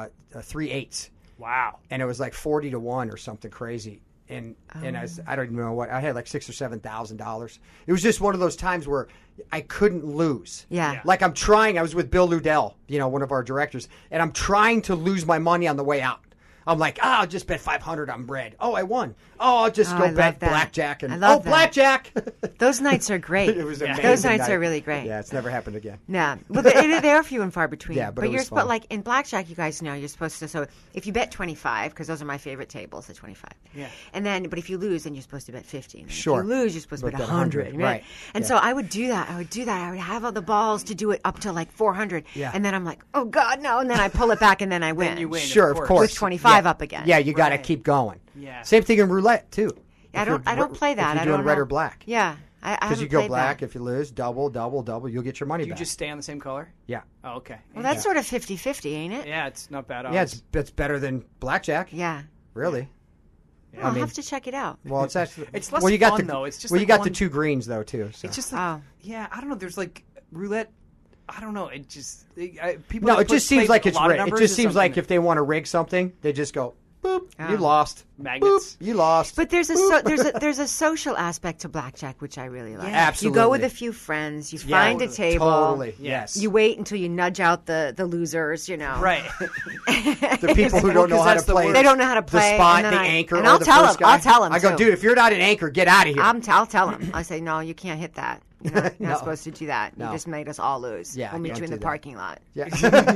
3 8s. Wow. And it was 40-1 or something crazy. And I don't even know what I had, $6,000 or $7,000. It was just one of those times where I couldn't lose. Yeah. Like I'm trying. I was with Bill Ludell, one of our directors, and I'm trying to lose my money on the way out. I'm like, I'll just bet 500 on bread. Oh, I won. Oh, I'll just I go love bet that. blackjack and I love that. blackjack. Those nights are great. It was amazing. Those nights night. are really great. Yeah, it's never happened again. Yeah, well, they're few and far between. Yeah, but it you're was fun. in blackjack, you guys know you're supposed to. So if you bet 25, because those are my favorite tables, at 25. Yeah. And then, but if you lose, then you're supposed to bet 50. And Sure. If you lose, you're supposed to But bet bet 100. 100, right. And Yeah. so I would do that. I would have all the balls to do it up to 400. Yeah. And then I'm like, oh God, no! And then I pull it back, and then I win. Then you win. Sure, of course. With 25 Yeah. up again. Yeah, you got to Right. keep going. Yeah. Same thing in roulette too. I don't play that. If I you're don't doing red know. or black. Yeah. I Because you haven't go played black, that. if you lose, double, you'll get your money Do you back. just stay on the same color? Yeah. Oh, okay. Well, that's sort of 50-50, ain't it? Yeah, it's not bad. Yeah, odds. it's better than blackjack. Yeah. Really. I'll have to check it out. Well, it's actually It's less well, you got fun, the, though. It's just well, you got the one- 2 greens though too. So. It's just Oh. yeah. I don't know. There's roulette. I don't know. It just people. no, that it just seems play like a it's lot of rigged. It numbers just is seems like something if they want to rig something, they just go boop. Oh. You lost. Magnets. Boop, you lost. But there's there's a social aspect to blackjack which I really like. Yeah, You go with absolutely. a few friends, you Yeah, find a table. Totally. Yes. You wait until you nudge out the losers, Right. The people who don't know how to that's the play. worst. They don't know how to play. The spot, and then the I- anchor, and or I'll the tell first them. guy. I'll tell them. I go, too. dude, if you're not an anchor, get out of here. I'll tell them. I say, no, you can't hit that. You're not No. supposed to do that. No. You just made us all lose. Yeah, we'll meet don't you in do the that. parking lot. Yeah.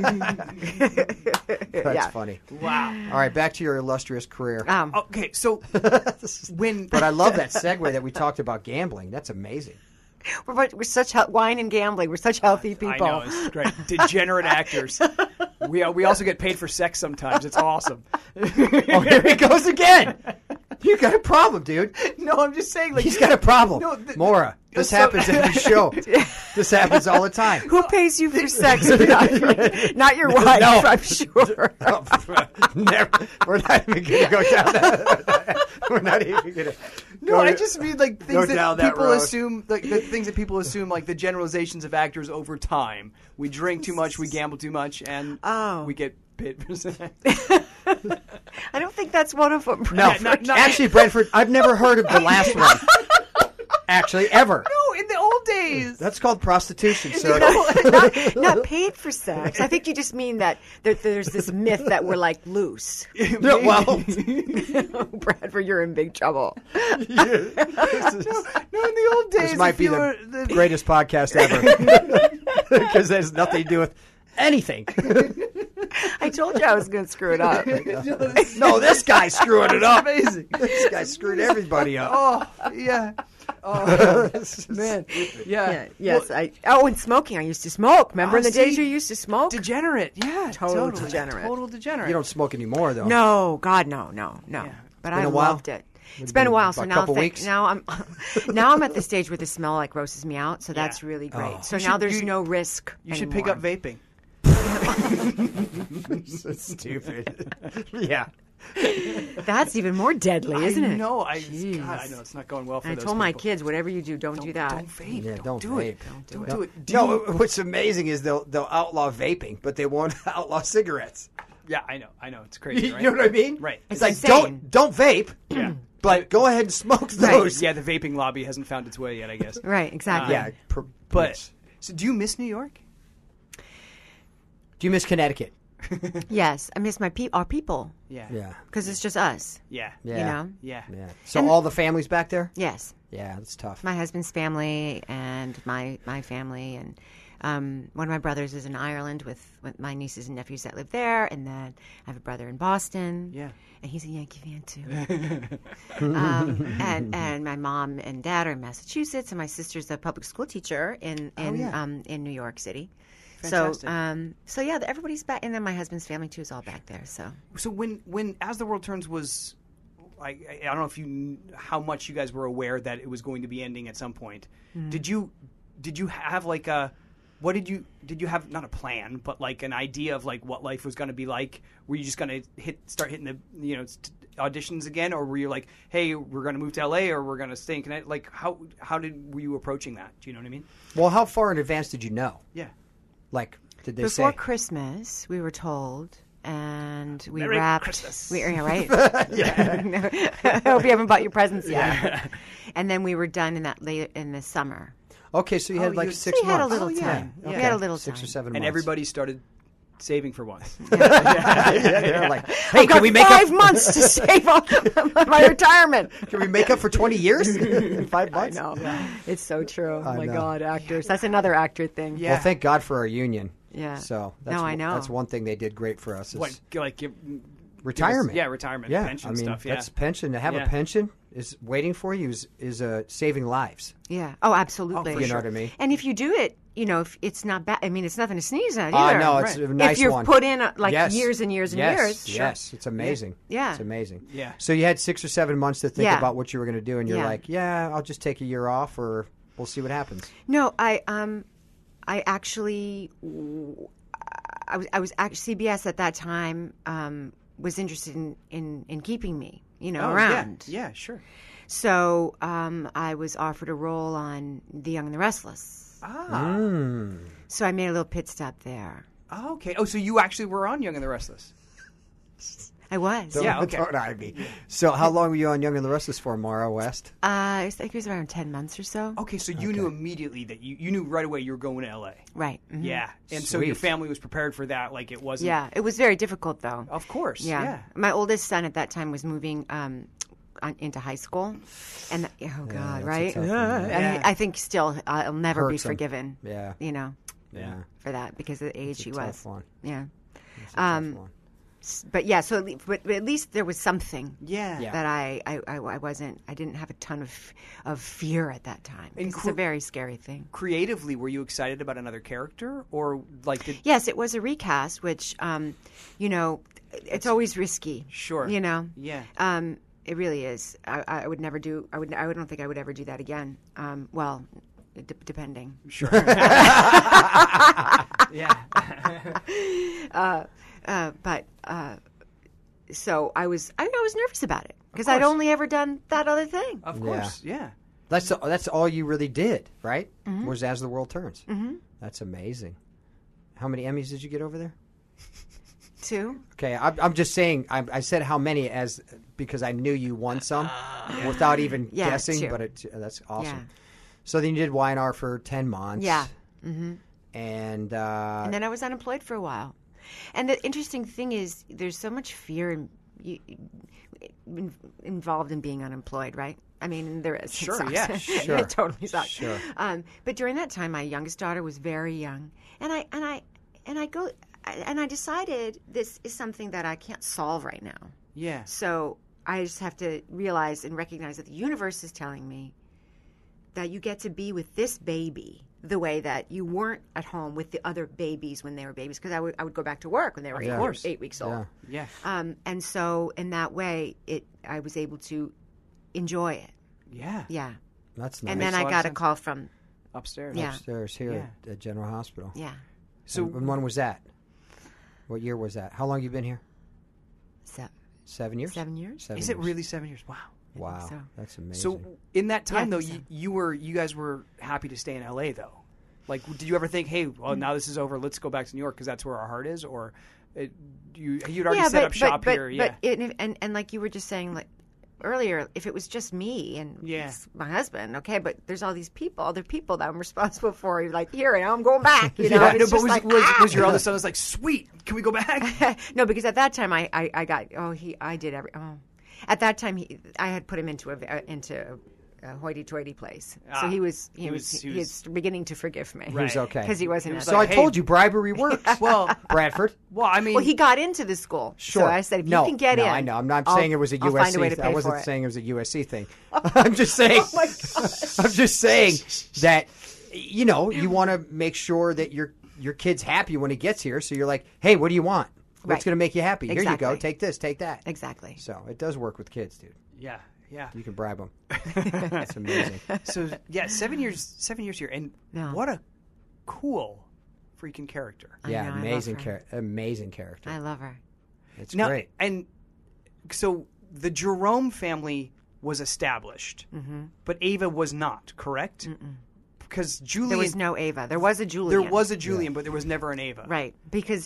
That's Yeah. funny. Wow. All right, back to your illustrious career. Okay, so when But I love that segue that we talked about gambling. That's amazing. We're such wine and gambling. We're such healthy people. I know it's great. Degenerate actors. We also get paid for sex sometimes. It's awesome. Oh, here he goes again. You got a problem, dude. No, I'm just saying. He's got a problem. No, Maura, this so- happens every show. This happens all the time. Who pays you for sex? Not your wife, No. I'm sure. Never. We're not even going to go down that. We're not even going to. No, I just mean go things that down that people road. assume, the things that people assume, the generalizations of actors over time. We drink too much, we gamble too much, and Oh. we get paid for sex. I don't think that's one of them. No, actually, Brentford, I've never heard of the last one. Actually, ever. No, in the old days. That's called prostitution, sir. Not paid for sex. I think you just mean that there's this myth that we're like loose. No, well, Bradford, you're in big trouble. No, in the old days, this might be the greatest podcast ever because there's nothing to do with anything. I told you I was going to screw it up. No, this guy's screwing it up. Amazing. This guy screwed everybody up. Oh, yeah. Oh, man. Yeah. Yes. And smoking. I used to smoke. Remember in the days see? you used to smoke? Degenerate. Yeah, Total totally. degenerate. Total degenerate. You don't smoke anymore, though. No, God, no. But I a while? loved it. It's been a while, so About a now couple weeks? now I'm at the stage where the smell like grosses me out, so that's really great. Oh. So now there's no risk. You should pick up vaping. So stupid. Yeah. That's even more deadly, isn't it? No, Jeez. God, I know it's not going well for I those told my people. kids, whatever you do, don't do that. Don't vape. Yeah, don't do it. vape. Don't do it. No, what's amazing is they'll outlaw vaping, but they won't outlaw cigarettes. Yeah, I know. It's crazy, right? You know what I mean? Right. It's like insane. don't vape, Yeah. but go ahead and smoke those. Yeah, the vaping lobby hasn't found its way yet, I guess. Right, exactly. Yeah. But so, do you miss New York? Do you miss Connecticut? Yes, I miss our people Yeah. Yeah. because it's just us. Yeah. Yeah. You know. Yeah. Yeah. So all the families back there? Yes, Yeah, that's tough. my husband's family and my family, and one of my brothers is in Ireland with my nieces and nephews that live there, and then I have a brother in Boston. Yeah. And he's a Yankee fan too. And my mom and dad are in Massachusetts, and my sister's a public school teacher in New York City. Fantastic. So yeah, everybody's back, and then my husband's family too is all back there. So when As the World Turns was, I don't know if how much you guys were aware that it was going to be ending at some point. Did you have like did you have not a plan, but like an idea of like what life was going to be like? Were you just going to start hitting the auditions again, or were you like, hey, we're going to move to LA, or we're going to stay in Connecticut? Like how were you approaching that? Do you know what I mean? Well, how far in advance did you know? Yeah. Like, did they before say? Christmas, we were told, and we Merry wrapped. Christmas. Yeah, right. I hope you haven't bought your presents yet. And then we were done in the summer. Okay, so you had like 6 We had a months. little time. Okay. We had a little time. 6 or 7 And months. everybody started saving for once. They're like, hey, I've got can we make 5 up? months to save up my retirement. Can we make up for 20 years in 5 months? I know. It's so true. Oh my know. God, actors. That's another actor thing. Yeah. Well, thank God for our union. Yeah. So that's No, I know. That's one thing they did great for us. Is What, like give retirement. Yeah, retirement, Yeah, pension I mean, stuff. Yeah, that's pension. To have Yeah. a pension is waiting for you is saving lives. Yeah. Oh, absolutely. You know what I mean? And if you do it, if it's not bad. I mean, it's nothing to sneeze at Oh, either. no, it's Right. a nice if you've one. put in Yes. years and years and yes. years. Yes, it's amazing. Yeah. It's amazing. Yeah. So you had 6 or 7 months to think Yeah. about what you were going to do, and you're Yeah. like, yeah, I'll just take a year off, or we'll see what happens. No, I actually, I was actually CBS at that time was interested in keeping me, around. Yeah, sure. So I was offered a role on The Young and the Restless. Ah. So I made a little pit stop there. Oh, okay. Oh, so you actually were on Young and the Restless. I was. Yeah, okay. Don't I be. So how long were you on Young and the Restless for, Mara West? I think it was around 10 months or so. Okay, so you knew immediately that you knew right away you were going to LA. Right. Mhm. Yeah. And so your Sweet. family was prepared for that. Like it wasn't. Yeah. It was very difficult, though. Of course. Yeah. My oldest son at that time was moving into high school, and oh God, that's a right? tough one, And yeah. I think still I'll never be Hurts him. forgiven. Yeah. Yeah. For that because of the age It's a he tough was. one. Yeah. It's a tough one. But yeah, so but at least there was something. Yeah. Yeah. That I didn't have a ton of fear at that time. And It's a very scary thing. Creatively, were you excited about another character, or like did? Yes, it was a recast, which it's always risky. Sure. Yeah. It really is. I would never do. I don't think I would ever do that again. Well, depending. Sure. Yeah. So I was nervous about it because I'd course. only ever done that other thing. Of course. Yeah. That's all you really did, right? Mm-hmm. Was As the World Turns. Mm-hmm. That's amazing. How many Emmys did you get over there? 2. Okay, I'm just saying. I said how many because I knew you won some without even guessing. 2. But that's awesome. Yeah. So then you did Y&R for 10 months. Yeah. And then I was unemployed for a while. And the interesting thing is, there's so much fear involved in being unemployed, right? I mean, there is. Sure, It sucks. yeah, sure. It totally sucks. Sure. But during that time, my youngest daughter was very young, and I decided this is something that I can't solve right now. Yeah. So I just have to realize and recognize that the universe is telling me that you get to be with this baby the way that you weren't at home with the other babies when they were babies, because I would go back to work when they were 8 weeks old. Yeah. And so in that way, I was able to enjoy it. Yeah. Yeah. That's nice. And then Makes a I lot of got a sense. call from, Upstairs. Yeah. Upstairs here at General Hospital. yeah, So And when was that? What year was that? How long you been here? 7 years? 7 years. 7 is it years. really 7 years? Wow. Wow, so. that's amazing. So in that time, Yeah, though, so. you guys were happy to stay in LA, though. Like, did you ever think, hey, well, now this is over, let's go back to New York because that's where our heart is, or you'd already set up shop here? Yeah. And like you were just saying, like earlier, if it was just me and it's my husband, okay, but there's all these people, other people that I'm responsible for. You're like, here, I'm going back. You know, Yeah, it's no, just but like, was your eldest son was like, sweet, can we go back? no, because at that time I got at that time I had put him into a hoity-toity place, so he was beginning to forgive me. He was okay. Because he wasn't. So I told you bribery works. Well, Bradford. well, I mean, Well, he got into the school. Sure. So I said, if no, you can get in. I know. I'm not I'll- saying it was a I'll USC find a way to thing. pay I wasn't for it. saying it was a USC thing. I'm just saying. Oh my God. I'm just saying that you want to make sure that your kid's happy when he gets here. So you're like, hey, what do you want? What's Right. going to make you happy? Here you go. Exactly. Take this. Take that. Exactly. So it does work with kids, dude. yeah. You can bribe them. That's amazing. So yeah, 7 years here, and No. what a cool freaking character. Yeah, know, I love amazing her. amazing character. I love her. It's Now, great. and so the Jerome family was established, but Ava was not, correct? Because Julian, There was no Ava. There was a Julian. there was a Julian, but there was never an Ava. Right. Because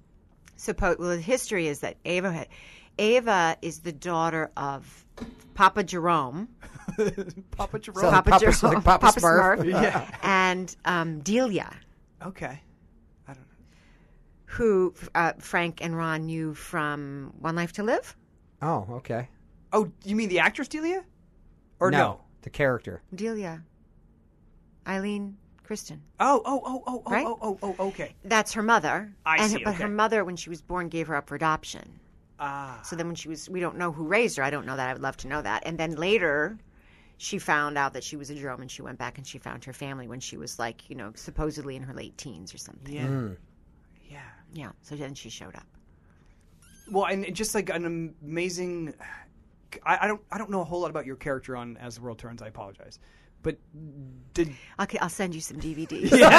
the history is that Ava is the daughter of Papa Jerome. Papa Jerome. So- Papa Papa- Jerome. like Papa Smurf. Yeah. And Delia, Okay. I don't know. who Frank and Ron knew from One Life to Live. Oh, okay. Oh, you mean the actress Delia? Or no? the character. Delia. Eileen Kristen. Oh, Right? okay. That's her mother. I see, But okay. her mother, when she was born, gave her up for adoption. Ah. So then when we don't know who raised her. I don't know that. I would love to know that. And then later, she found out that she was a Jerome, and she went back and she found her family when she was like, supposedly in her late teens or something. Yeah. Yeah. Yeah. So then she showed up. Well, and just like an amazing. I don't know a whole lot about your character on As the World Turns. I apologize, but did Okay, I'll send you some DVDs. Do you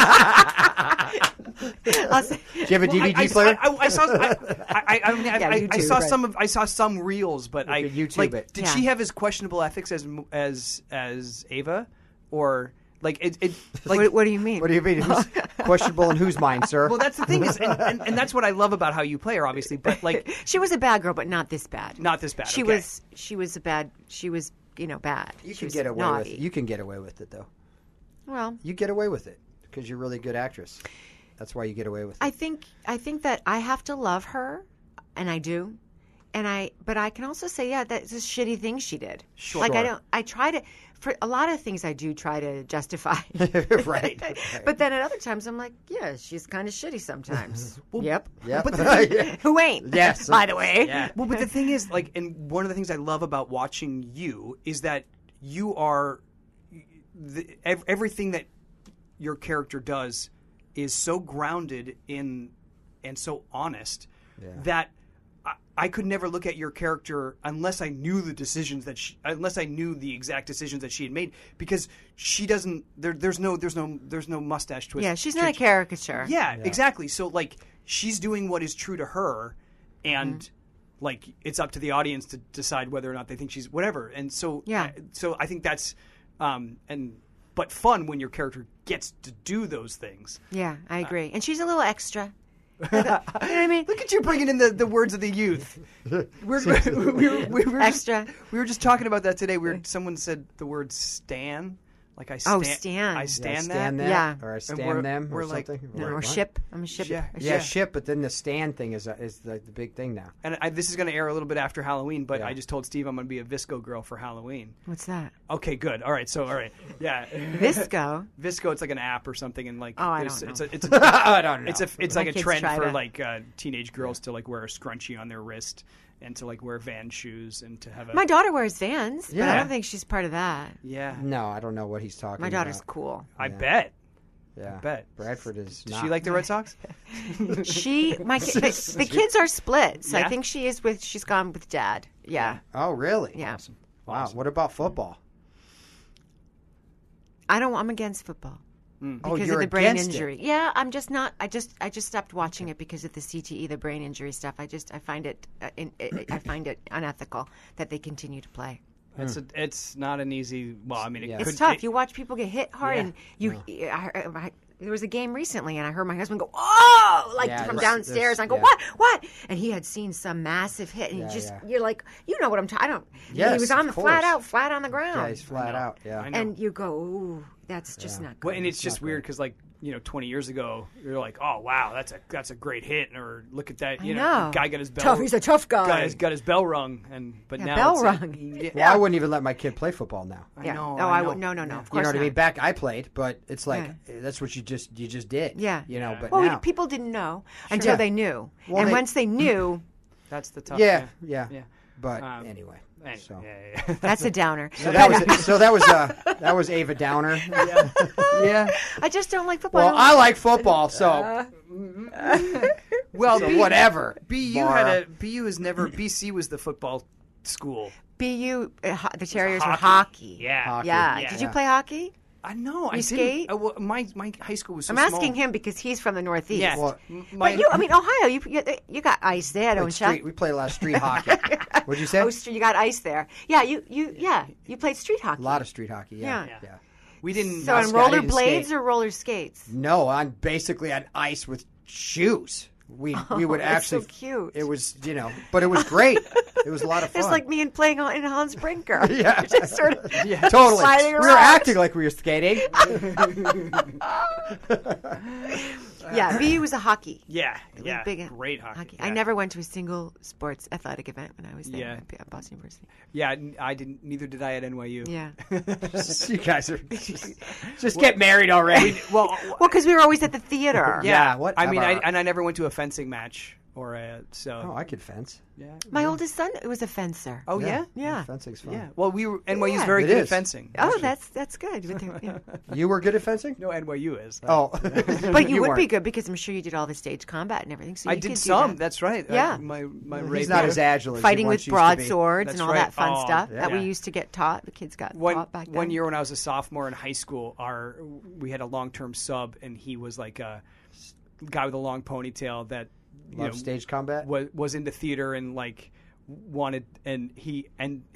have a DVD player? I saw. I mean, Yeah, I YouTube, saw right. I saw some reels, but I could YouTube like. it. Did Yeah. she have as questionable ethics as Ava, or like it like? What do you mean? What do you mean? Who's questionable in whose mind, sir? Well, that's the thing is, and that's what I love about how you play her, obviously. But like, She was a bad girl, but not this bad. not this bad. She okay. was. She was a bad. She was. Bad. you She can was get away naughty. with it. You can get away with it, though. Well, You get away with it because you're a really good actress. That's why you get away with it. I think that I have to love her, and I do, but I can also say, yeah, that's a shitty thing she did. Sure. Like I try to, for a lot of things I do try to justify. right. But then at other times I'm like, yeah, she's kind of shitty sometimes. Yep. Yep. But the Who ain't? Yes. By the way. Yeah. Well, but the thing is, like, and one of the things I love about watching you is that you are everything that your character does is so grounded in and so honest that I could never look at your character unless I knew the decisions that unless I knew the exact decisions that she had made, because she doesn't. There's no mustache twist. Yeah, she's not a caricature. Yeah, exactly. So like she's doing what is true to her, and like it's up to the audience to decide whether or not they think she's whatever. And so so I think that's but fun when your character gets to do those things. Yeah, I agree. And she's a little extra. You know what I mean? Look at you bringing in the words of the youth. We were Extra. We were just talking about that today. Someone said the word "stan." Like I stand. Oh, stan. I Yeah, stand stand that. that, Yeah. or I And stand them, we're or like- something. No, or What? ship. I'm a ship. Yeah. a Yeah, ship. ship. But then the stand thing is the big thing now. And this is going to air a little bit after Halloween, but Yeah. I just told Steve I'm going to be a Visco girl for Halloween. What's that? Okay, good. All right. Yeah. Visco. Visco, it's like an app or something, and like Oh, I there's- don't know. it's a I don't know. it's My like a kids trend try for to- like teenage girls to like wear a scrunchie on their wrist and to like wear Vans shoes and to have a My daughter wears Vans, but I Yeah. don't think she's part of that. yeah. No, I don't know what he's talking My daughter's about. cool. I bet. Yeah, bet. Bradford is. Does not. she like the Red Sox? The kids are split, so Yeah? I think she's gone with Dad. Yeah. Oh, really? Yeah. Wow. What about football? I'm against football. Oh, Because you're of the brain against it. injury. Yeah, I'm just not. I just stopped watching it because of the CTE, the brain injury stuff. I find it I find it unethical that they continue to play. It's not an easy. Well, I mean, it Yeah. could, It's tough. it- You watch people get hit hard, Yeah. and there was a game recently, and I heard my husband go, "Oh!" like Yeah, from there's- downstairs. And I go, yeah. "What?" And he had seen some massive hit, and Yeah. you're like, you know what I'm talking. I don't. Yes, he was on of the course. flat on the ground. Yeah, he's flat out. Yeah. I know. And you go, "Ooh, that's just not good." Well, and it's just weird because, like, 20 years ago, you're like, "Oh, wow, that's a great hit," or "Look at that, I you know. guy got his bell. Tough. He's a tough guy. Got his bell rung, but Yeah, now bell it's rung. Yeah, Well, I wouldn't even let my kid play football now. I Yeah. know. No, I I know. would. No. Of You know course what I mean? not. Back I played, but it's like that's what you just did. Yeah. But Well, now. people didn't know until Yeah. they knew, Well, and they- once they knew, That's the tough. Yeah. Yeah. But Um, anyway. Anyway, So. yeah. that's a downer. So that was Ava Downer. Yeah. I just don't like football. Well, I like football, so Well, so whatever. BU Mara. has never. BC was the football school. BU, the Terriers were hockey. hockey. Yeah. Hockey. Yeah. Yeah. Did you play hockey? I know. I skate? didn't. Well, my high school was so I'm small. asking him because he's from the Northeast. Yeah. Well, But Ohio, you got ice there, don't we you? played a lot of street hockey. What'd you say? Oh, you got ice there. Yeah, you played street hockey. A lot of street hockey. Yeah. Yeah. we didn't. So on I roller didn't blades skate. or roller skates? No, I'm basically on ice with shoes. We would that's actually. so cute. It was but it was great. It was a lot of fun. It's like me and playing in Hans Brinker. Yeah. Just sort of Totally. sliding We were around. acting like we were skating. Yeah, BU was a hockey. Yeah. It was Yeah. big Great hockey. I Yeah. never went to a single sports athletic event when I was there Yeah. at Boston University. Yeah. I didn't. Neither did I at NYU. Yeah. You guys are just get married already. Well. Well, because we were always at the theater. Yeah, what- I mean, about- I never went to a fencing match or so. Oh, I could fence. Yeah. My oldest son was a fencer. Oh yeah. Yeah. Fencing's fun. Yeah. Well, NYU's Yeah. very It good is. at fencing. Oh, that's good. With the- yeah. You were good at fencing? No, NYU is. Oh. But you would weren't. be good because I'm sure you did all the stage combat and everything. So I you did could do some. that. That's right. Yeah. My He's rapier. not as agile as Fighting he with once used to be. broadswords That's and all right. that fun Oh, stuff that we yeah. used to get taught. The kids got One taught back then. one year when I was a sophomore in high school, we had a long-term sub, and he was like a guy with a long ponytail that Love stage combat? was into theater and like wanted, and he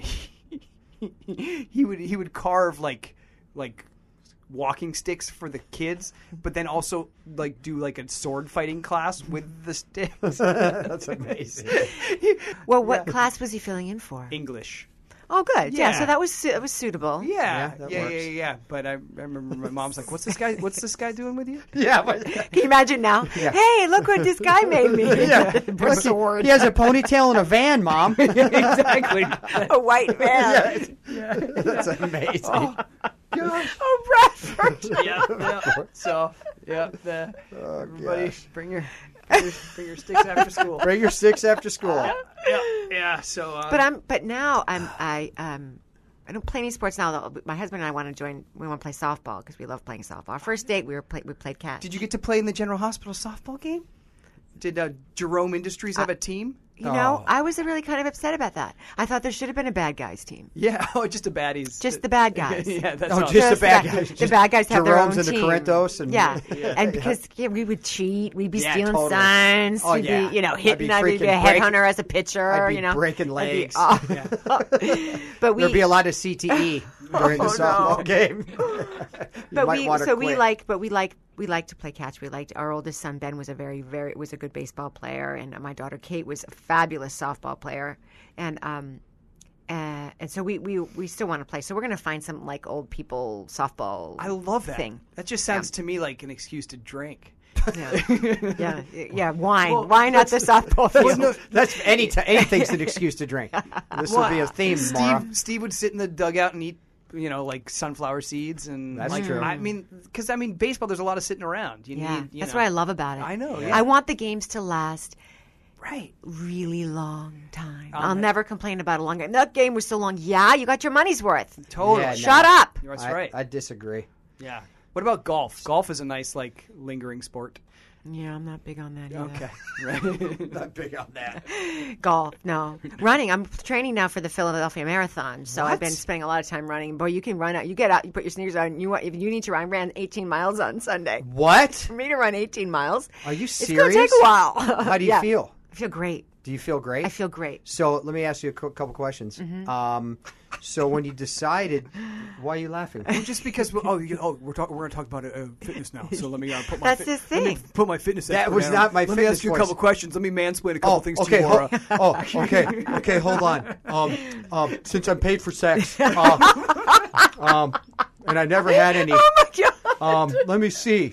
would carve like walking sticks for the kids, but then also like do like a sword fighting class with the sticks. That's amazing. Well, what class was he filling in for? English. Oh, good. Yeah, Yeah. so that was suitable. Yeah, that yeah, works. yeah. But I remember my mom's like, "What's this guy doing with you?" Yeah. But, Can you imagine now? Yeah. Hey, look what this guy made me. yeah. Sword. He has a ponytail and a van, Mom. Exactly. A white man. That's amazing. Oh, Bradford. yeah. So, yeah. Everybody, gosh. bring your sticks after school. Bring your sticks after school. Yeah. So, But now I don't play any sports now. Though. My husband and I want to join. We want to play softball because we love playing softball. Our first date, we played catch. did you get to play in the General Hospital softball game? Did Jerome Industries have a team? You know, I was really kind of upset about that. I thought there should have been a bad guys team. Yeah. Oh, just the baddies. Just the bad guys. Yeah. That's Oh, all. just the bad guys. The bad guys have their own Jerome's and team. the Corinthos and And because we would cheat, we'd be Yeah, stealing totally. signs, Oh, we'd yeah. be, I'd be hitting, I'd be a freaking headhunter as a pitcher, I'd be you know. breaking legs. But we, There'd be a lot of CTE during the softball game. but we we liked to play catch. Our oldest son Ben was a was a good baseball player, and my daughter Kate was a fabulous softball player, and so we still want to play. So we're going to find some like old people softball. I love that. thing. That just sounds to me like an excuse to drink. Yeah. Wine. Wine at the softball field. That's anything's an excuse to drink. This will be a theme, Mara. Steve would sit in the dugout and eat, like sunflower seeds, and That's like, true. I mean, because baseball, there's a lot of sitting around. That's what I love about it. I know. Yeah. I want the games to last Right. really long time. I'll never complain about a long game. That game was so long. Yeah, you got your money's worth. Totally. Yeah, Shut up. That's right. I disagree. Yeah. What about golf? Golf is a nice, like, lingering sport. Yeah, I'm not big on that either. Okay. Right. Not big on that. Golf, no. Running. I'm training now for the Philadelphia Marathon, so I've been spending a lot of time running. Boy, you can run out. You get out, you put your sneakers on. If you need to run, I ran 18 miles on Sunday. What? For me to run 18 miles, Are you it's serious? going to take a while. How do you Yeah. feel? I feel great. Do you feel great? I feel great. So let me ask you a couple questions. Mm-hmm. So when you decided, why are you laughing? Just because we're going to talk about fitness now. So let me put my That's the thing. Let me put my fitness. That expert was down. not my Let me fitness ask you a voice. couple questions. Let me mansplain a couple things to okay, you, Laura. okay, hold on. Since I'm paid for sex, and I never had any. Oh my God. Let me see.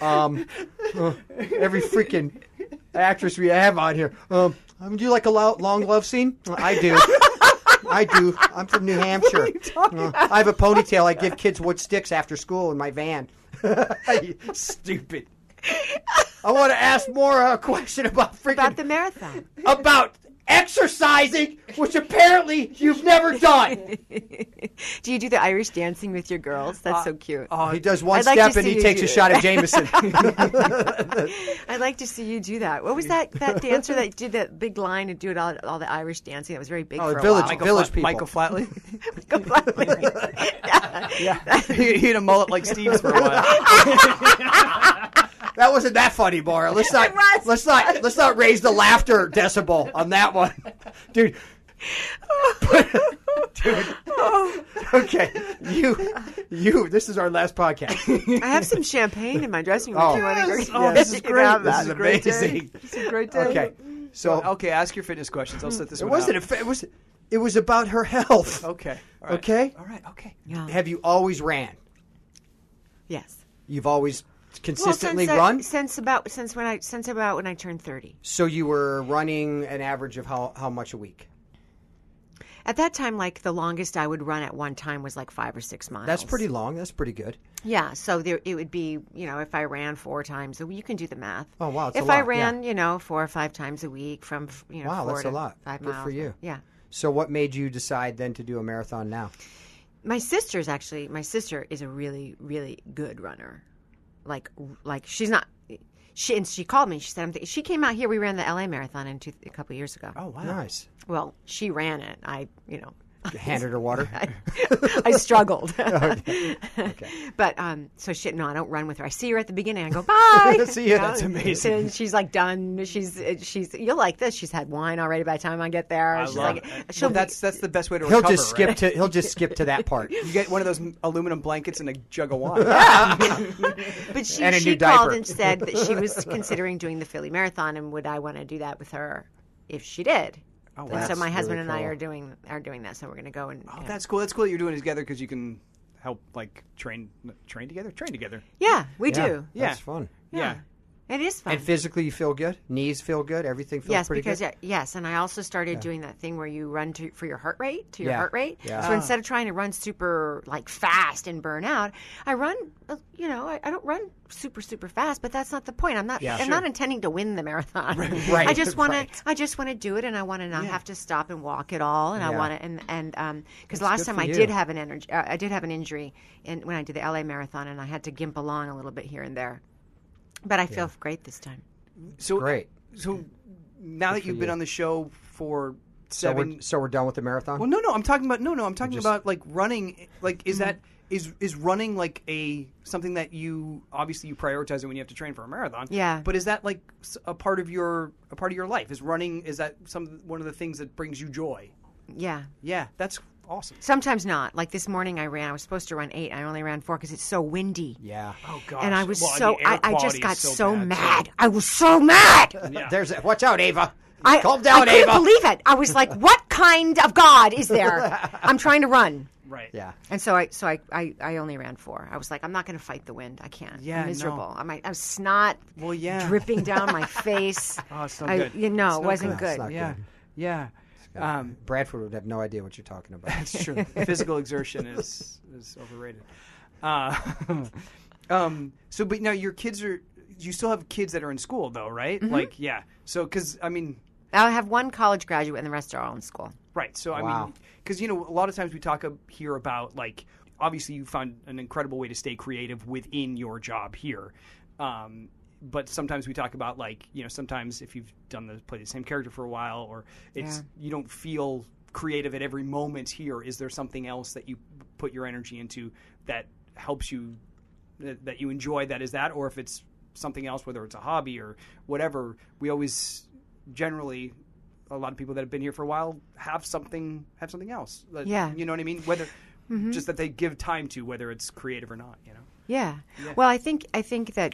Every freaking actress we have on here. Do you like a long love scene? I do. I do. I'm from New Hampshire. I have a ponytail. I give kids wood sticks after school in my van. Stupid. I want to ask more a question about About the marathon. about exercising, which apparently you've never done. Do you do the Irish dancing with your girls? That's so cute. He does one I'd like step to and see he you takes do a it. shot of Jameson. I'd like to see you do that. What was that dancer that did that big line and do all the Irish dancing? That was very big for a village, while. village people. Michael Flatley. Yeah. He had a mullet like Steve's for a while. That wasn't that funny, Maura. Let's not raise the laughter decibel on that one, dude. Dude. Okay, you. This is our last podcast. I have some champagne in my dressing room. Oh. If you want to Yes. go, Oh, this is you can great. have This that. is It's a great day. amazing. It's a great day. Okay, so Okay, ask your fitness questions. I'll set this it one wasn't. out. It was about her health. Okay. All right. Okay. All right. Okay. Yeah. Have you always ran? Yes. You've always consistently well, run. since about when I turned 30. So you were running an average of how much a week? At that time, like the longest I would run at one time was like 5 or 6 miles. That's pretty long. That's pretty good. Yeah, so it would be, if I ran 4 times a week, you can do the math. Oh, wow, it's if a lot, I ran, 4 or 5 times a week from, Wow, 4 that's to a lot. 5 Good miles. for you. Yeah. So what made you decide then to do a marathon now? My sister is a really, really good runner. Like she's not. She called me. She said, she came out here. We ran the LA Marathon a couple of years ago. Oh wow. Nice. Well, she ran it. Handed her water. I struggled. Okay. But so I don't run with her. I see her at the beginning. I go bye. See you. That's amazing. And she's like done. She's you'll like this. She's had wine already by the time I get there. I She's love like, it. she'll Well, be- that's the best way to He'll recover. just skip right? to that part. You get one of those aluminum blankets and a jug of wine. But she And a new called diaper. and said that she was considering doing the Philly Marathon, and would I want to do that with her if she did? Oh, And wow. so That's my husband really and I cool. are doing that. So we're going to go and Oh, that's cool. That's cool that you're doing it together because you can help like train together. Train together. yeah, we Yeah, do. That's fun. Yeah. It is fun. And physically, you feel good. Knees feel good. Everything feels Yes, pretty because good. yes, and I also started doing that thing where you run for your heart rate, Yeah. heart rate. Yeah. So instead of trying to run super like fast and burn out, I run. I don't run super fast, but that's not the point. I'm not. Yeah, I'm sure. not intending to win the marathon. Right, I just want to. right. I just want to do it, and I want to not have to stop and walk at all. And I Yeah. want to. And because last good time for I you. did have an injury, when I did the LA marathon, and I had to gimp along a little bit here and there. But I feel great this time. So Great. So now that for you've been you. on the show for So 7. we're done with the marathon. Well, no. I'm talking about I'm talking about like running. Like, is that is running like something that you obviously prioritize it when you have to train for a marathon? Yeah. But is that like a part of your life? Is running? Is that one of the things that brings you joy? Yeah. Yeah, that's awesome. Sometimes not. Like this morning I was supposed to run 8. I only ran 4 because it's so windy. Yeah. Oh gosh. And I was Well, the air I quality just is got so so bad, mad. too. I was so mad. Yeah. Watch out, Ava. Calm I down, couldn't Ava. believe it. I was like, what kind of God is there? I'm trying to run. Right. Yeah. And so I only ran 4. I was like, I'm not going to fight the wind. I can't. Yeah, I'm miserable. I was snot Well, yeah. dripping down my face. Oh, it's not good. You know, It's it not wasn't good. good. It's not Yeah. good. Yeah. Bradford would have no idea what you're talking about. That's true. Physical exertion is overrated. So, but now your kids you still have kids that are in school though, right? Mm-hmm. Like, yeah. So, because I mean, I have one college graduate and the rest are all in school. right. So, I Wow. mean, because a lot of times we talk here about like, obviously you found an incredible way to stay creative within your job here. But sometimes we talk about like, sometimes if you've played the same character for a while, or you don't feel creative at every moment here. Is there something else that you put your energy into that helps you, that you enjoy? That is that, or if it's something else, whether it's a hobby or whatever, we always generally, a lot of people that have been here for a while have something else. Yeah. You know what I mean? Whether just that they give time to, whether it's creative or not. Yeah. Well, I think that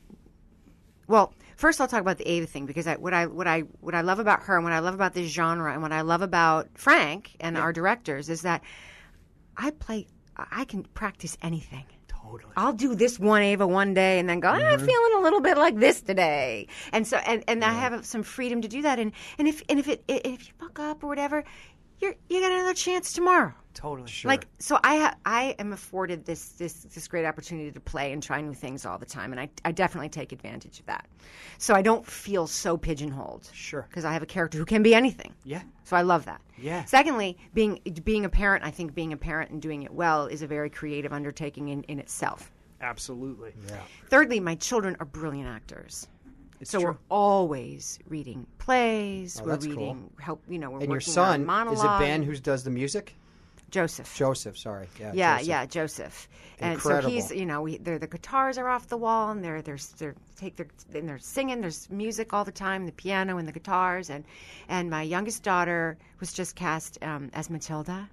well, first I'll talk about the Ava thing, because what I love about her and what I love about this genre and what I love about Frank and our directors is that I can practice anything. Totally. I'll do this one Ava one day and then go, I'm feeling a little bit like this today. And so and I have some freedom to do that, and if you fuck up or whatever, you got another chance tomorrow. Totally. Sure. Like, so I am afforded this great opportunity to play and try new things all the time, and I definitely take advantage of that. So I don't feel so pigeonholed. Sure. Because I have a character who can be anything. Yeah. So I love that. Yeah. Secondly, being a parent, I think being a parent and doing it well is a very creative undertaking in itself. Absolutely. Yeah. Thirdly, my children are brilliant actors. So true. we're always reading plays. Oh, we're that's cool. reading we're And working your son, on monologue. is it Ben who does the music? Joseph. Joseph, sorry. Yeah, Joseph. Joseph. Incredible. And so he's, the guitars are off the wall, and they're singing. There's music all the time, the piano and the guitars, and my youngest daughter was just cast as Matilda.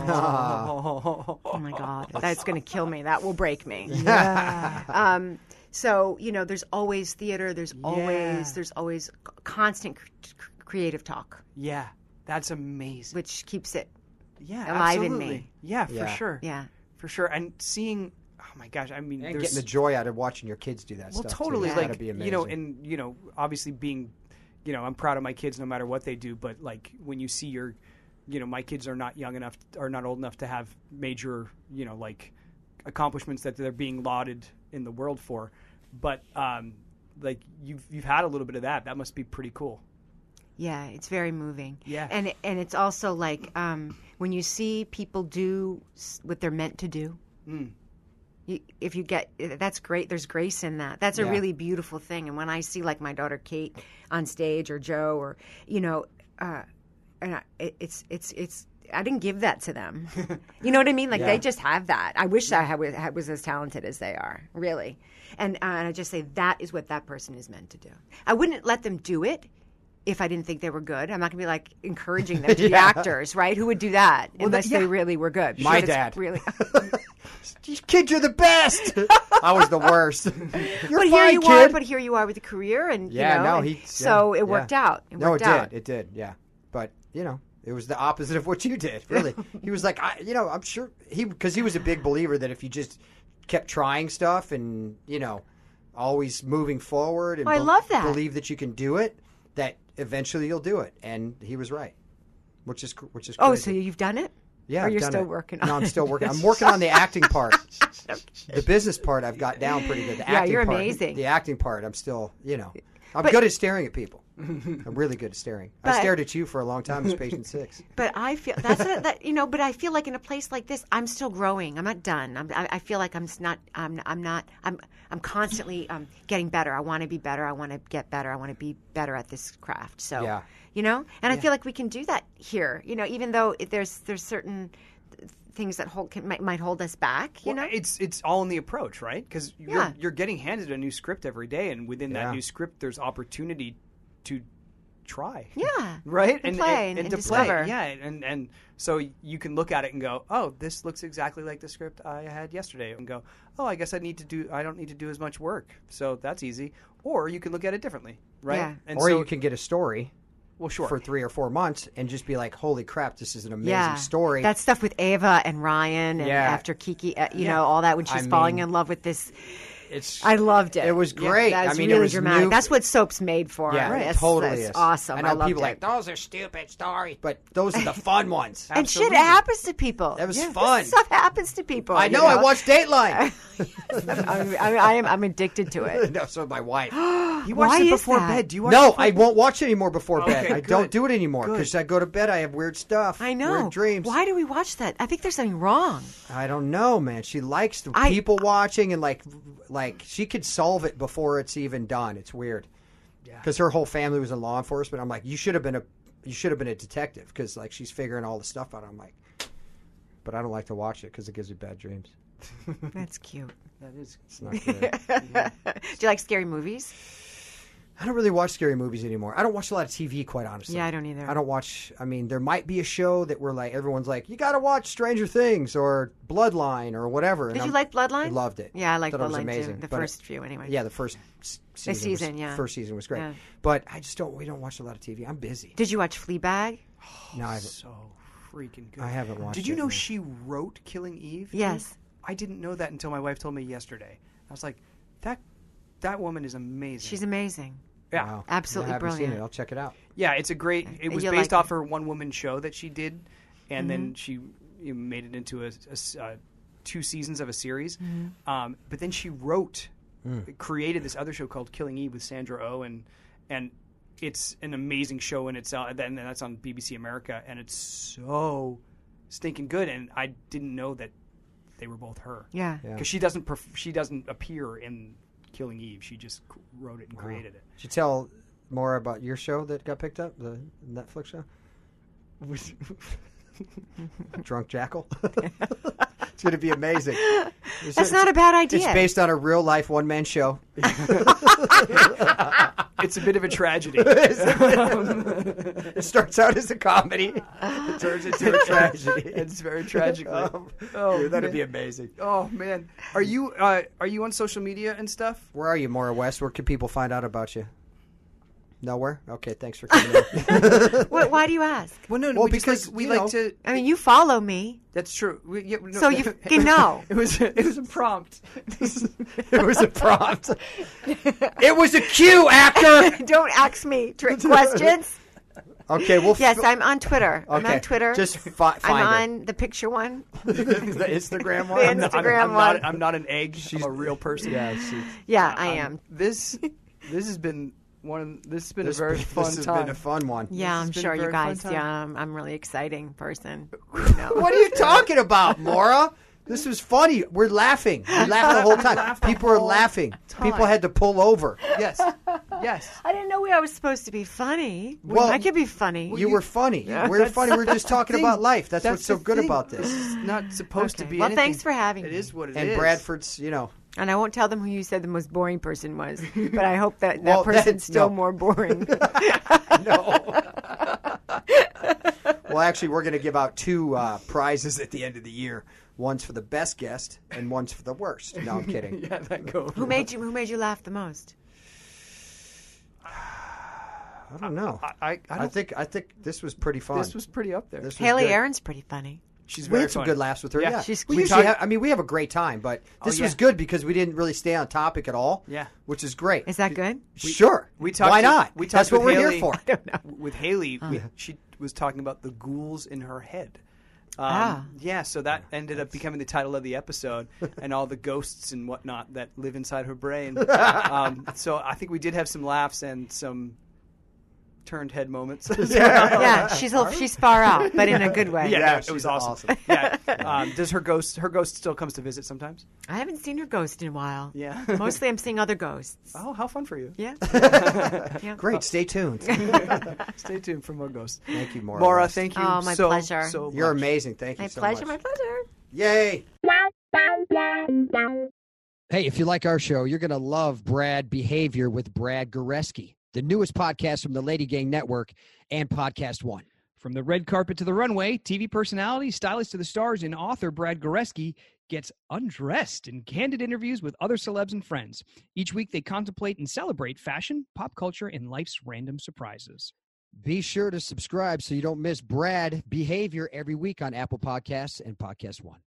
Oh my God, that's going to kill me. That will break me. Yeah. So there's always theater. There's always constant creative talk, Yeah. That's amazing. which keeps it Yeah, alive in absolutely. me. Yeah, for Yeah. sure. Yeah. For sure. And seeing, oh my gosh, I mean, And there's getting the joy out of watching your kids do that well, stuff. totally. Too. Like, That'd be amazing. and obviously being, I'm proud of my kids no matter what they do. But like when you see my kids are not old enough to have major, like accomplishments that they're being lauded in the world for. But like you've had a little bit of that. That must be pretty cool. Yeah, it's very moving. Yeah. And it's also like when you see people do what they're meant to do. If you get that's great. There's grace in that. That's a Yeah. really beautiful thing. And when I see like my daughter Kate on stage or Joe or and it's I didn't give that to them. You know what I mean? Like Yeah. they just have that. I wish I was as talented as they are, really. And I just say that is what that person is meant to do. I wouldn't let them do it if I didn't think they were good. I'm not going to be like encouraging them to be Yeah. actors, right? Who would do that unless they really were good? My But it's dad. really. These kids are the best. I was the worst. You're But here fine, you kid. are. But here you are with a career, and Yeah, no, and he. so yeah, it worked yeah. out. It No, worked it out. did. It did. Yeah, but it was the opposite of what you did. Really, he was like, I'm sure because he was a big believer that if you just kept trying stuff and always moving forward and I love that. believe that you can do it, that eventually you'll do it, and he was right, which is crazy. Oh, so you've done it? Yeah, Or I've you're done still it. working on No, I'm it? still working. I'm working on the acting part. The business part I've got down pretty good. The Yeah, acting you're part, amazing. The acting part, I'm still, I'm But- good at staring at people. I'm really good at staring. I But- stared at you for a long time as patient 6. But I feel But I feel like in a place like this, I'm still growing. I'm not done. I feel like I'm constantly getting better. I want to be better. I want to get better. I want to be better at this craft. So Yeah. and I feel like we can do that here. Even though there's certain things that might hold us back. Well, it's all in the approach, right? Because you're getting handed a new script every day, and within Yeah. that new script, there's opportunity to try. Yeah. Right? And play and to discover. play. Yeah. And so you can look at it and go, oh, this looks exactly like the script I had yesterday. And go, oh, I guess I don't need to do as much work. So that's easy. Or you can look at it differently. Right? Yeah. And Or so, you can get a story well, sure. for 3 or 4 months and just be like, holy crap, this is an amazing story. That stuff with Ava and Ryan and after Kiki, you know, all that when she's falling in love with this. I loved it. It was great. That's I mean, really it was dramatic. new. That's what soap's made for. Yeah, Right. it totally that's is. awesome. I know loved people it. like, those are stupid stories, but those are the fun ones. And shit happens to people. That was fun. Stuff happens to people. I know. I watched Dateline. I'm addicted to it. No, so my wife. You watch Why it is before that? bed. Do you watch No, it I won't watch it anymore before bed. Okay, I don't good. do it anymore because I go to bed. I have weird stuff. I know. Weird dreams. Why do we watch that? I think there's something wrong. I don't know, man. She likes the people watching and like she could solve it before it's even done. It's weird. Yeah. Because her whole family was in law enforcement. I'm like, you should have been a detective because like she's figuring all the stuff out. I'm like, but I don't like to watch it because it gives me bad dreams. That's cute. That is. It's not good. Do you like scary movies? I don't really watch scary movies anymore. I don't watch a lot of TV, quite honestly. Yeah, I don't either. I don't watch. I mean, there might be a show that we're like, everyone's like, you got to watch Stranger Things or Bloodline or whatever. Did you like Bloodline? I loved it. Yeah, I liked Thought it was Bloodline amazing. too. The But first few, anyway. Yeah, the first season. First season was great. Yeah. But I just don't. We don't watch a lot of TV. I'm busy. Did you watch Fleabag? No, I haven't. So freaking good. I haven't watched. Did you it, know no. she wrote Killing Eve? Yes. I didn't know that until my wife told me yesterday. I was like, that woman is amazing. She's amazing. Yeah. Wow. Absolutely I haven't brilliant. Seen it. I'll check it out. Yeah, it's a great. It was You'll based like off it. her one-woman show that she did, and then she made it into a 2 seasons of a series. But then she created this other show called Killing Eve with Sandra Oh, and it's an amazing show in itself. And then that's on BBC America, and it's so stinking good. And I didn't know that they were both her. Yeah. Because she doesn't appear in Killing Eve. She just wrote it and created it. Should you tell more about your show that got picked up, the Netflix show? Drunk Jackal. It's going to be amazing. That's not a bad idea. It's based on a real life one man show. It's a bit of a tragedy. It starts out as a comedy. It turns into a tragedy. It's very tragically. Dude, that'd be amazing. Oh man, are you on social media and stuff? Where are you, Maura West? Where can people find out about you? Nowhere? Okay, thanks for coming in. Why do you ask? Well, no, Well, we just because, we you like know, to. I mean, you follow me. That's true. So you fucking know. It was a prompt. It was a prompt. It was a cue, actor. Don't ask me trick questions. Okay, well. Yes, I'm on Twitter. I'm Okay, on Twitter. just find I'm her. on the picture one. The Instagram The one. Instagram one. I'm not an egg. I'm a real person. Yeah, I am. This has been This has been a very fun This has time. been a fun one. Yeah, I'm has been sure a you very fun guys. time. Yeah, I'm a really exciting person. What are you talking about, Maura? This was funny. We're laughing. We laughed the whole time. People are laughing. People had to pull over. Yes. I didn't know I was supposed to be funny. Well, I could be funny. You were funny. We're funny. We're just talking thing. about life. That's what's That's so the good thing. about this. It's not supposed to Okay. be Well, anything. thanks for having me. It is what it is. And Bradford's, you know. And I won't tell them who you said the most boring person was, but I hope that Well, person's still no. more boring. No. Well, actually, we're going to give out 2 prizes at the end of the year. One's for the best guest, and one's for the worst. No, I'm kidding. Yeah, that goes. Who made you laugh the most? I don't know. I I think this was pretty fun. This was pretty up there. This was Haley good. Aaron's pretty funny. She's We very had some funny. good laughs with her. Yeah. Yeah, She's- we we usually talk- have, I mean, we have a great time, but this yeah. was good because we didn't really stay on topic at all. Yeah. which is great. Is that good? Sure. We talked Why to- not? we talked That's what with we're Haley- here for. I don't know. With Haley, she was talking about the ghouls in her head. Ah. Yeah, so that ended up becoming the title of the episode, and all the ghosts and whatnot that live inside her brain. So I think we did have some laughs and some turned head moments. Yeah, she's far out, but in a good way. Yeah, Yeah, no, it was she's awesome. awesome. Yeah. Does her ghost still comes to visit sometimes? I haven't seen her ghost in a while. Yeah. Mostly I'm seeing other ghosts. Oh, how fun for you. Yeah. Yeah. Great. Stay tuned. Stay tuned for more ghosts. Thank you, Maura. Maura, West. thank you Oh, my so, pleasure. so You're much. amazing. Thank you My so pleasure, much. my pleasure. Yay. Hey, if you like our show, you're going to love Brad Behavior with Brad Goreski. the newest podcast from the Lady Gang Network and Podcast One. From the red carpet to the runway, TV personality, stylist to the stars, and author Brad Goreski gets undressed in candid interviews with other celebs and friends. Each week, they contemplate and celebrate fashion, pop culture, and life's random surprises. Be sure to subscribe so you don't miss Brad Behavior every week on Apple Podcasts and Podcast One.